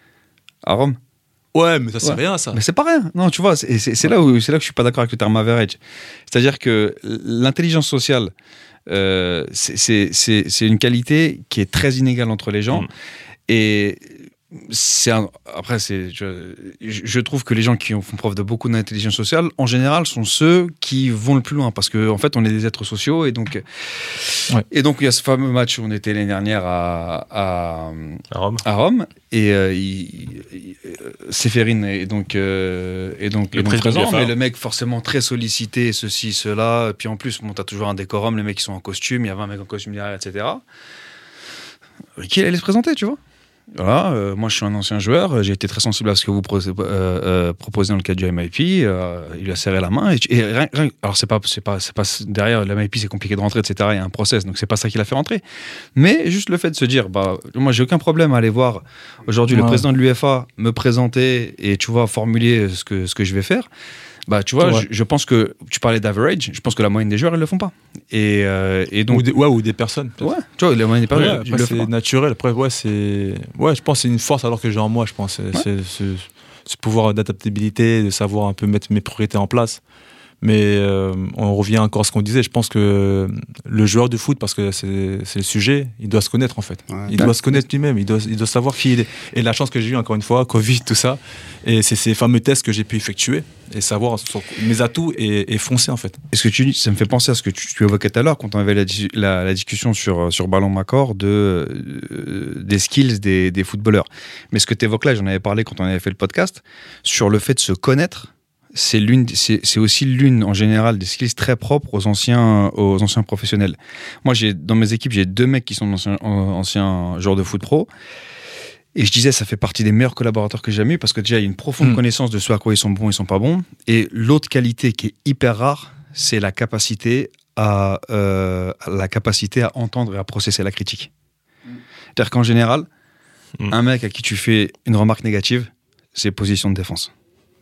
à Rome? Ouais, mais ça, c'est Ouais. rien, ça. Mais c'est pas rien. Non, tu vois, c'est c'est- c'est là où c'est là que je suis pas d'accord avec le terme average. C'est-à-dire que l'intelligence sociale, euh, c'est- c'est c'est- c'est une qualité qui est très inégale entre les gens. Mm. Et c'est un- après, c'est je, je trouve que les gens qui ont- font preuve de beaucoup d'intelligence sociale, en général, sont ceux qui vont le plus loin, parce que en fait, on est des êtres sociaux, et donc Ouais. et donc il y a ce fameux match où on était l'année dernière à, à À Rome. à Rome, et euh, il, il- euh, Séphérine est donc, euh, est donc, Le est donc président présent, du F A. mais le mec forcément très sollicité, ceci, cela, et puis en plus, bon, t'as toujours un décorum, les mecs qui sont en costume, il y a vingt mecs en costume derrière, et cetera. Qui allait se présenter, tu vois? Voilà, euh, moi je suis un ancien joueur, j'ai été très sensible à ce que vous pro- euh, euh, proposez dans le cadre du M I P. Euh, il lui a serré la main. Et, tu- et rien, rien- alors c'est pas, c'est pas, c'est pas derrière le M I P, c'est compliqué de rentrer, et cetera. Il y a un process, donc c'est pas ça qui l'a fait rentrer. Mais juste le fait de se dire, bah, moi j'ai aucun problème à aller voir aujourd'hui le Ouais. président de l'U F A me présenter et tu vois formuler ce que ce que je vais faire. Bah, tu vois, Ouais. je, je pense que tu parlais d'average. Je pense que la moyenne des joueurs ils le font pas. Et, euh, et donc ou, des, ouais, ou des personnes. peut-être. ouais, tu vois, la moyenne des Ouais, personnes, après, ils le font c'est pas. naturel. Après, ouais, c'est. Ouais, je pense que c'est une force alors que j'ai en moi, je pense. C'est, c'est- ce, ce pouvoir d'adaptabilité, de savoir un peu mettre mes priorités en place. Mais euh, on revient encore à ce qu'on disait. Je pense que le joueur de foot, parce que c'est, c'est le sujet, il doit se connaître en fait. Ouais. Il doit se connaître lui-même. Il doit, il doit savoir qui il est. Et la chance que j'ai eue, encore une fois, Covid, tout ça, et c'est ces fameux tests que j'ai pu effectuer et savoir sur mes atouts et, et foncer en fait. Est-ce que tu dis, ça me fait penser à ce que tu, tu évoquais tout à l'heure quand on avait la, la, la discussion sur, sur Ballon Macor de, euh, des skills des, des footballeurs. Mais ce que tu évoques là, j'en avais parlé quand on avait fait le podcast, sur le fait de se connaître. C'est, l'une, c'est, c'est aussi l'une, en général, des skills très propres aux anciens, aux anciens professionnels. Moi, j'ai, dans mes équipes, j'ai deux mecs qui sont anciens, anciens joueurs de foot pro. Et je disais, ça fait partie des meilleurs collaborateurs que j'ai jamais eu parce que déjà, il y a une profonde mmh. connaissance de ce à quoi ils sont bons, ils sont pas bons. Et l'autre qualité qui est hyper rare, c'est la capacité à, euh, la capacité à entendre et à processer la critique. Mmh. C'est-à-dire qu'en général, mmh. un mec à qui tu fais une remarque négative, c'est position de défense.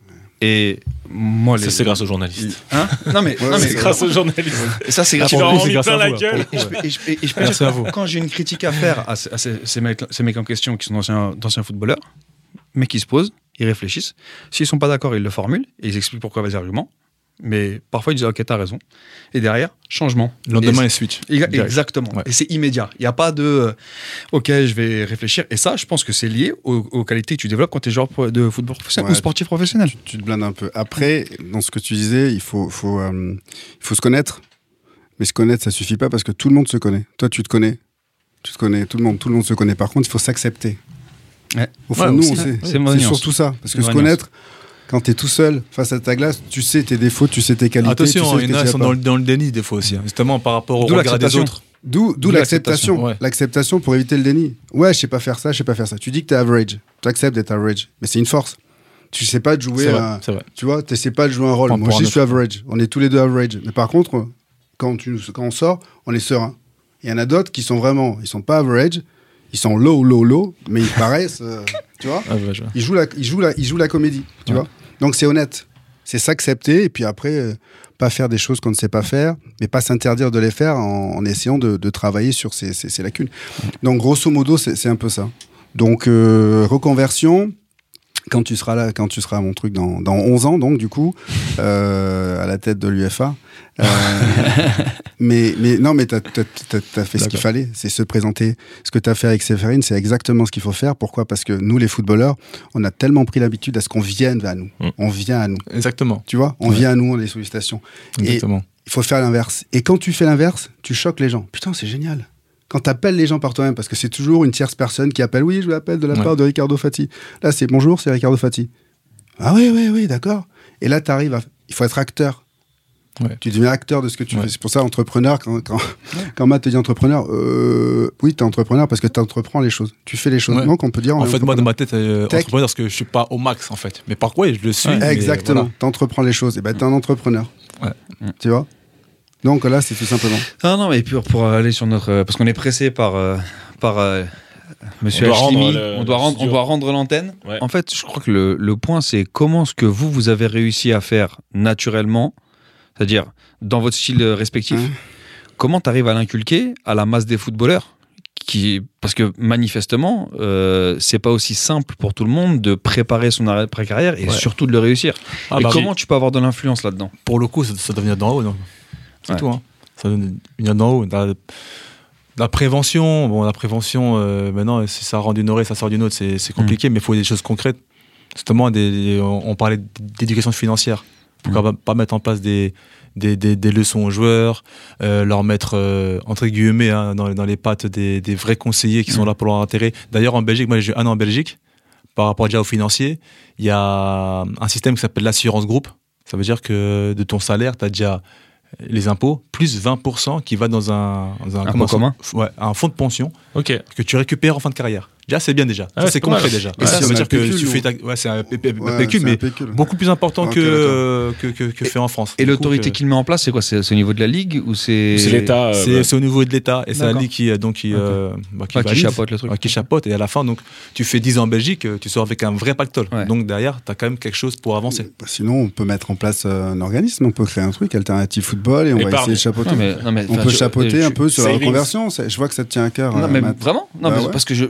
Et moi, ça, les... c'est grâce aux journalistes. Hein non, mais, ouais, non, mais c'est grâce aux journalistes. Et ça, c'est grâce, tu leur as mis plein la gueule. Et, et, et, et, et je peux dire que quand j'ai une critique à faire à, ces, à ces, ces, mecs, ces mecs en question qui sont d'anciens, d'anciens footballeurs, mais qui se posent, ils réfléchissent. S'ils sont pas d'accord, ils le formulent et ils expliquent pourquoi les arguments. Mais parfois, ils disent ok, t'as raison. Et derrière, changement. Le lendemain, ils switch. Exactement. Ouais. Et c'est immédiat. Il n'y a pas de euh, ok, je vais réfléchir. Et ça, je pense que c'est lié aux, aux qualités que tu développes quand tu es joueur de football professionnel ouais, ou sportif professionnel. Tu, tu te blindes un peu. Après, dans ce que tu disais, il faut, faut, euh, il faut se connaître. Mais se connaître, ça suffit pas parce que tout le monde se connaît. Toi, tu te connais. Tu te connais. Tout le monde, tout le monde se connaît. Par contre, il faut s'accepter. Ouais. Au fond, ouais, nous, aussi, on sait. C'est, c'est surtout ça. Parce que se connaître. Quand tu es tout seul face à ta glace, tu sais tes défauts, tu sais tes qualités. Attention, il y en a qui sont dans le, dans le déni des fois aussi, hein, justement par rapport au d'où regard des autres. D'où, d'où, d'où l'acceptation. L'acceptation. Ouais. L'acceptation pour éviter le déni. Ouais, je sais pas faire ça, je sais pas faire ça. Tu dis que tu es average, tu acceptes d'être average, mais c'est une force. Tu sais pas de jouer, c'est vrai, un, c'est vrai. Tu vois, tu sais pas de jouer un rôle. Moi aussi, je suis average. On est tous les deux average. Mais par contre, quand, tu, quand on sort, on est serein. Il y en a d'autres qui sont vraiment, ils sont pas average, ils sont low, low, low, mais ils paraissent, euh, tu vois, ah, ouais, ils jouent la, ils jouent la, ils jouent la comédie, tu ouais. vois. Donc c'est honnête, c'est s'accepter et puis après euh, pas faire des choses qu'on ne sait pas faire, mais pas s'interdire de les faire en, en essayant de, de travailler sur ces, ces, ces lacunes. Donc grosso modo c'est, c'est un peu ça. Donc euh, reconversion. Quand tu seras là, quand tu seras à mon truc dans, dans onze ans, donc, du coup, euh, à la tête de l'U F A. Euh, mais, mais non, mais t'as, t'as, t'as, t'as fait D'accord. ce qu'il fallait, c'est se présenter. Ce que t'as fait avec Séphérine, c'est exactement ce qu'il faut faire. Pourquoi ? Parce que nous, les footballeurs, on a tellement pris l'habitude à ce qu'on vienne à nous. Mmh. On vient à nous. Exactement. Tu vois ? On ouais. vient à nous, on a des sollicitations. Exactement. Et il faut faire l'inverse. Et quand tu fais l'inverse, tu choques les gens. Putain, c'est génial. Quand tu appelles les gens par toi-même, parce que c'est toujours une tierce personne qui appelle, oui, je l'appelle de la ouais. part de Ricardo Fati. Là, c'est bonjour, c'est Ricardo Fati. Ah oui, oui, oui, d'accord. Et là, tu arrives à. Il faut être acteur. Ouais. Tu deviens acteur de ce que tu ouais. fais. C'est pour ça, entrepreneur, quand, quand, ouais. quand Matt te dit entrepreneur, euh, oui, tu es entrepreneur parce que tu entreprends les choses. Tu fais les choses. Ouais. Donc, on peut dire. En fait, moi, dans ma tête, euh, entrepreneur parce que je suis pas au max, en fait. Mais par quoi je le suis. Ouais. Exactement. Voilà. Tu entreprends les choses. Et ben, tu es un entrepreneur. Ouais. Tu vois ? Donc là, c'est tout simplement. Non, non, mais pour, pour aller sur notre. Euh, parce qu'on est pressé par, euh, par euh, Monsieur Hachimi, on, doit rendre, on doit rendre l'antenne. Ouais. En fait, je crois que le, le point, c'est comment est-ce que vous, vous avez réussi à faire naturellement, c'est-à-dire dans votre style respectif, mmh. comment tu arrives à l'inculquer à la masse des footballeurs qui, parce que manifestement, euh, c'est pas aussi simple pour tout le monde de préparer son après-carrière et ouais. surtout de le réussir. Ah, et bah, comment j'ai... tu peux avoir de l'influence là-dedans ? Pour le coup, ça, ça doit venir d'en haut, non ? C'est ouais. tout, hein. Ça vient d'en haut. La, la prévention, bon, la prévention, euh, maintenant, si ça rend d'une oreille, ça sort d'une autre, c'est, c'est compliqué, mmh. mais il faut des choses concrètes. Justement, des, on, on parlait d'éducation financière. Pour mmh. pas mettre en place des, des, des, des leçons aux joueurs, euh, leur mettre, euh, entre guillemets, hein, dans, dans les pattes des, des vrais conseillers qui mmh. sont là pour leur intérêt. D'ailleurs, en Belgique, moi, j'ai eu un an en Belgique, par rapport déjà aux financiers, il y a un système qui s'appelle l'assurance groupe. Ça veut dire que de ton salaire, tu as déjà les impôts, plus vingt pour cent qui va dans un, dans un, un fonds commun, ouais, un fonds de pension okay. que tu récupères en fin de carrière. Déjà, c'est bien déjà. Ah, ça, c'est, c'est concret déjà. Et ça, ça veut dire que tu fais ta... ouais, c'est un pécule, ouais, mais pécule. beaucoup plus important okay, que, que, que, que fait en France. Et l'autorité que... qu'il met en place, c'est quoi ? C'est, c'est au niveau de la Ligue ou c'est... c'est l'État euh, c'est, bah... c'est au niveau de l'État. Et c'est D'accord. la Ligue qui, donc, qui, okay. euh, bah, qui, ah, qui chapeaute le truc. Qui chapeaute. Et à la fin, donc, tu fais dix ans en Belgique, tu sors avec un vrai pactole. Ouais. Donc derrière, tu as quand même quelque chose pour avancer. Bah, sinon, on peut mettre en place un organisme, on peut créer un truc, Alternative Football, et on va essayer de chapeauter. On peut chapeauter un peu sur la reconversion. Je vois que ça te tient à cœur. Non, mais vraiment ? Non, parce que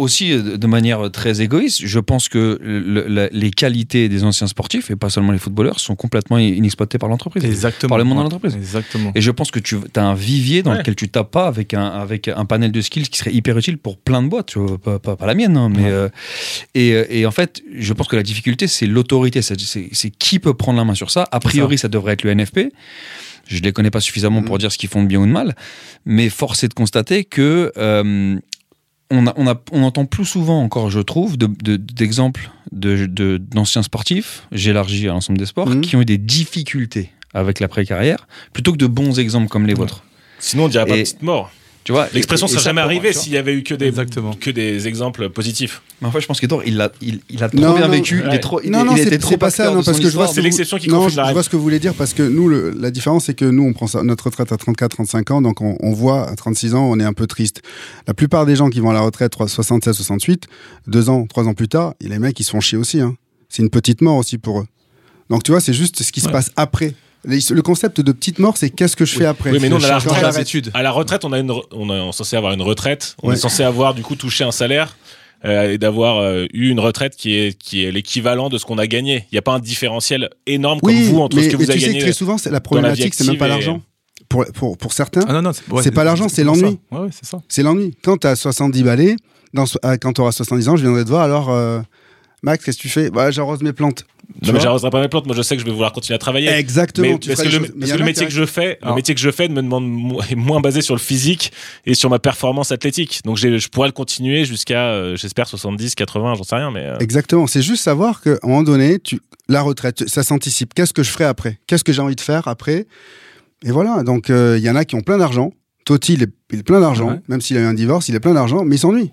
aussi, de manière très égoïste, je pense que le, le, les qualités des anciens sportifs, et pas seulement les footballeurs, sont complètement inexploitées par l'entreprise. Exactement. Par le monde ouais. de l'entreprise. Exactement. Et je pense que tu as un vivier dans Ouais. lequel tu tapes pas avec un, avec un panel de skills qui serait hyper utile pour plein de boîtes, tu vois, pas, pas, pas la mienne. Hein, mais, Ouais. euh, et, et en fait, je pense que la difficulté, c'est l'autorité. C'est, c'est, c'est qui peut prendre la main sur ça. A priori, ça. ça devrait être le N F P. Je ne les connais pas suffisamment mmh. pour dire ce qu'ils font de bien ou de mal. Mais force est de constater que euh, on, a, on, a, on entend plus souvent encore, je trouve, de, de, d'exemples de, de, d'anciens sportifs, j'élargis à l'ensemble des sports, mmh. qui ont eu des difficultés avec l'après-carrière, plutôt que de bons exemples comme les vôtres. Sinon, on dirait pas Et, petite mort. Tu vois, l'expression et, et serait ça, jamais arrivée tu vois. s'il y avait eu que des, Exactement. que des exemples positifs. Mais en fait, je pense qu'Edouard, il a, il, il a trop Non, bien non, vécu. ouais. Il est trop, il, non, non, il c'est, était trop c'est pas ça, acteur non, de parce son que je vois histoire. ce C'est que l'exception qui vous... non, confirme je, la je règle. vois ce que vous voulez dire, parce que nous, le, la différence, c'est que nous, on prend ça, notre retraite à trente-quatre trente-cinq ans, donc on, on voit à trente-six ans, on est un peu triste. La plupart des gens qui vont à la retraite soixante-seize soixante-huit, deux ans, trois ans plus tard, et les mecs, ils se font chier aussi. Hein. C'est une petite mort aussi pour eux. Donc tu vois, c'est juste ce qui se Ouais. passe après. Le concept de petite mort, c'est qu'est-ce que je Oui. fais après. Oui, mais nous, on a la Je change retraite. d'habitude. À la retraite, on, a une, re- on, a, on est censé avoir une retraite. On Ouais. est censé avoir, du coup, touché un salaire euh, et d'avoir euh, eu une retraite qui est, qui est l'équivalent de ce qu'on a gagné. Il n'y a pas un différentiel énorme Oui, comme vous entre mais, ce que mais vous avez tu sais gagné. que très souvent, c'est la dans la problématique, vie c'est même pas active et- l'argent. Pour, pour, pour certains, Ah non, non, c'est, ouais, c'est pas l'argent, c'est l'ennui. ça. Ouais, ouais, c'est ça. C'est l'ennui. Quand tu as soixante-dix balais, dans, ah, quand tu auras soixante-dix ans, je viendrai te voir, alors, euh, Max, qu'est-ce que tu fais? Bah, j'arrose mes plantes. Tu Non, mais vois j'arroserai pas mes plantes. Moi, je sais que je vais vouloir continuer à travailler. Exactement. Mais tu parce feras que, des le, choses. Mais parce y que en le a métier qui- que je fais, Alors- le métier que je fais me demande mo- est moins basé sur le physique et sur ma performance athlétique. Donc, j'ai, je pourrais le continuer jusqu'à, euh, j'espère, soixante-dix, quatre-vingts, j'en sais rien, mais. euh, Exactement. C'est juste savoir qu'à un moment donné, tu... la retraite, ça s'anticipe. Qu'est-ce que je ferai après? Qu'est-ce que j'ai envie de faire après? Et voilà. Donc, il euh, y en a qui ont plein d'argent. Totti, il est, il est plein d'argent. Ouais. Même s'il a eu un divorce, il est plein d'argent, mais il s'ennuie.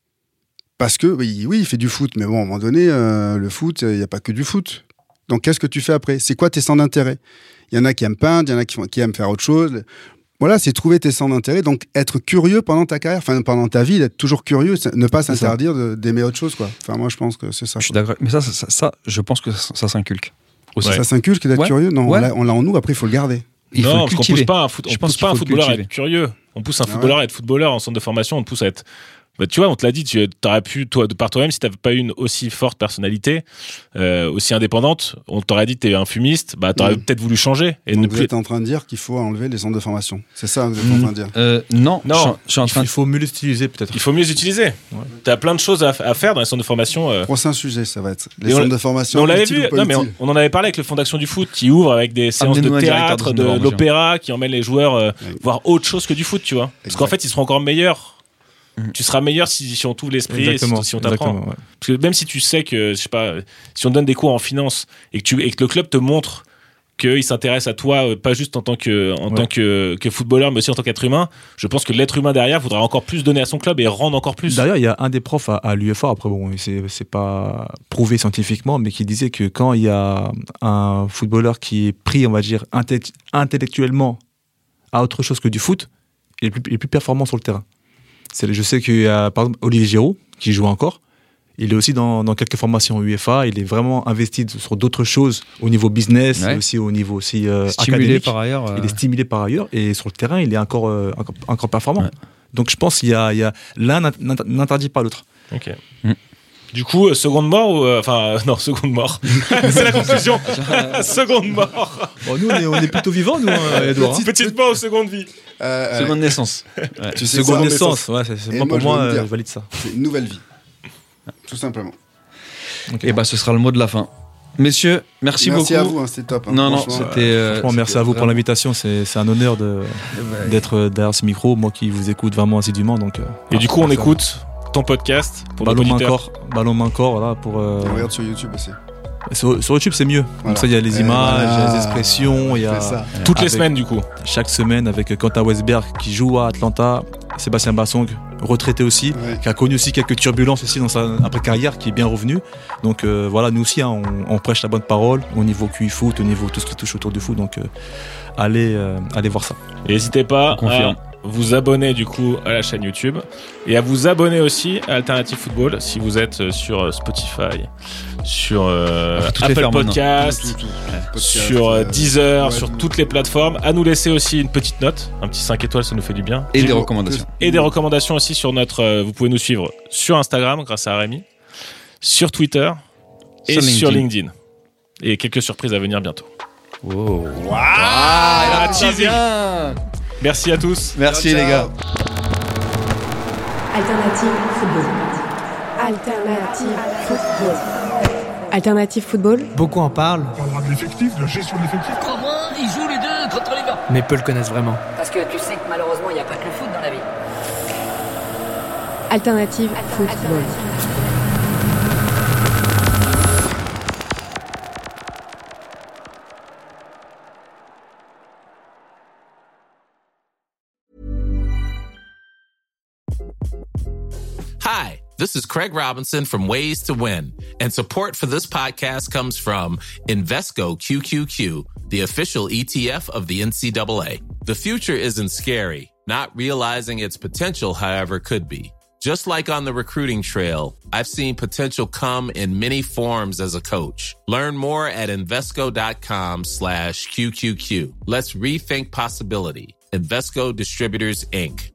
Parce que, oui, oui, il fait du foot. Mais bon, à un moment donné, euh, le foot, il n'y a pas que du foot. Donc, qu'est-ce que tu fais après? C'est quoi tes centres d'intérêt? Il y en a qui aiment peindre, il y en a qui, font- qui aiment faire autre chose. Voilà, c'est trouver tes centres d'intérêt. Donc, être curieux pendant ta carrière, enfin, pendant ta vie, d'être toujours curieux, c'est- ne pas C'est s'interdire de- d'aimer autre chose, quoi. Enfin, moi, je pense que c'est ça. Je suis quoi. d'accord. Mais ça, ça, ça, ça, je pense que ça, ça s'inculque. Aussi. Ouais. Ça s'inculque d'être Ouais. curieux? Non, Ouais. on l'a- on l'a en nous, après, il faut le garder. Il faut non, le parce qu'on cultiver. pousse pas un, foot, Je on pense pousse qu'il pas un faut le footballeur à cultiver. être curieux. On pousse un Ah footballeur ouais. à être footballeur en centre de formation. On te pousse à être. Bah, tu vois, on te l'a dit, tu aurais pu, toi, de par toi-même, si tu n'avais pas eu une aussi forte personnalité, euh, aussi indépendante, on t'aurait dit que tu es un fumiste, bah, tu aurais Mm. peut-être voulu changer. Et Donc, ne vous plus. êtes en train de dire qu'il faut enlever les centres de formation. C'est ça que vous êtes en Mm. train de dire. Euh, non, Non. je suis- je suis en Il train faut, de il faut mieux l'utiliser peut-être. Il faut mieux les utiliser. Tu as plein de choses à, à faire dans les centres de formation. euh. Prochain sujet, ça va être. Les Et on centres l'a- de formation. Mais on l'avait utiles vu, ou pas non, mais on, utiles. on en avait parlé avec le Fonds d'Action du Foot qui ouvre avec des séances Amenez-nous de un directeur théâtre, dans de une formation. l'opéra, qui emmènent les joueurs euh, Ouais. voir autre chose que du foot, tu vois. Parce qu'en Exact. fait, ils seront encore meilleurs. Mm. Tu seras meilleur si, si on t'ouvre l'esprit et si, Exactement. si on t'apprend. Exactement, ouais. Parce que même si tu sais que, je sais pas, si on te donne des cours en finance et que, tu, et que le club te montre qu'il s'intéresse à toi, euh, pas juste en tant que, en Ouais. tant que, que footballeur, mais aussi en tant qu'être humain, je pense que l'être humain derrière voudra encore plus donner à son club et rendre encore plus. D'ailleurs, il y a un des profs à, à l'U F A, après bon, c'est, c'est pas prouvé scientifiquement, mais qui disait que quand il y a un footballeur qui est pris, on va dire, inte- intellectuellement à autre chose que du foot, il est plus, il est plus performant sur le terrain. C'est, je sais qu'il y a par exemple Olivier Giroud, qui joue encore, il est aussi dans, dans quelques formations U F A, il est vraiment investi sur d'autres choses au niveau business, Ouais. et aussi au niveau aussi, euh, stimulé académique. par ailleurs. euh, Il est stimulé par ailleurs et sur le terrain, il est encore, euh, encore, encore performant. Ouais. Donc je pense qu'il y a, il y a l'un n'int- n'int- n'interdit pas l'autre. Ok. Mm. Du coup, euh, seconde mort ou. euh, Enfin, euh, non, seconde mort. C'est la conclusion. Seconde mort. Bon, nous, on est, on est plutôt vivants, nous, hein, Edouard. hein. Petite mort ou seconde vie. Euh, euh, Seconde naissance. tu sais Seconde quoi, naissance, ouais, c'est, c'est- Et moi, moi, pour je moi, vais vous euh, dire. je valide ça. C'est une nouvelle vie. Tout simplement. Et bah, ce sera le mot de la fin. Messieurs, merci, Merci beaucoup. à vous, hein, c'était top. hein, Non, non, franchement. c'était. euh, Franchement, merci c'était à vous pour vraiment- l'invitation. C'est, c'est un honneur de, bah, d'être euh, derrière ce micro, moi qui vous écoute vraiment assidûment. Donc, euh, Et du coup, on ça. écoute ton podcast pour Ballon nos main auditeurs. corps, ballon main corps, voilà pour. euh, Et on regarde sur YouTube aussi. sur, sur YouTube, c'est mieux. Voilà. Donc ça, il y a les Et images, il y a les voilà. expressions, il y a C'est ça. Toutes les Avec- semaines, du coup. chaque semaine avec Quentin Westberg qui joue à Atlanta, Sébastien Bassong, retraité aussi, Ouais. qui a connu aussi quelques turbulences aussi dans sa après-carrière, qui est bien revenu. Donc euh, voilà, nous aussi, hein, on, on prêche la bonne parole au niveau Q I foot, au niveau tout ce qui touche autour du foot. Donc euh, allez, euh, allez voir ça. Et n'hésitez pas On confirme. à vous abonner du coup à la chaîne YouTube et à vous abonner aussi à Alternative Football si vous êtes sur Spotify, sur euh, Apple Podcasts, sur euh, Deezer, ouais, sur tout. toutes les plateformes. À nous laisser aussi une petite note, un petit cinq étoiles, ça nous fait du bien. Et J'ai des recommandations. Et des recommandations aussi sur notre. Euh, vous pouvez nous suivre sur Instagram grâce à Rémi, sur Twitter et sur LinkedIn. sur LinkedIn. Et quelques surprises à venir bientôt. Wow. Wow, ah, teasing. Merci à tous. Merci ciao, ciao. les gars. Alternative Football. Alternative Football. Alternative Football. Beaucoup en parlent. On parlera de l'effectif, de la gestion de l'effectif. Comment ils jouent les deux contre les gars. Mais peu le connaissent vraiment. Parce que tu sais que malheureusement, il n'y a pas que le foot dans la vie. Alternative Football. Hi, this is Craig Robinson from Ways to Win, and support for this podcast comes from Invesco Q Q Q, the official E T F of the N C double A. The future isn't scary. Not realizing its potential, however, could be. Just like on the recruiting trail, I've seen potential come in many forms as a coach. Learn more at Invesco.com slash QQQ. Let's rethink possibility. Invesco Distributors, Incorporated.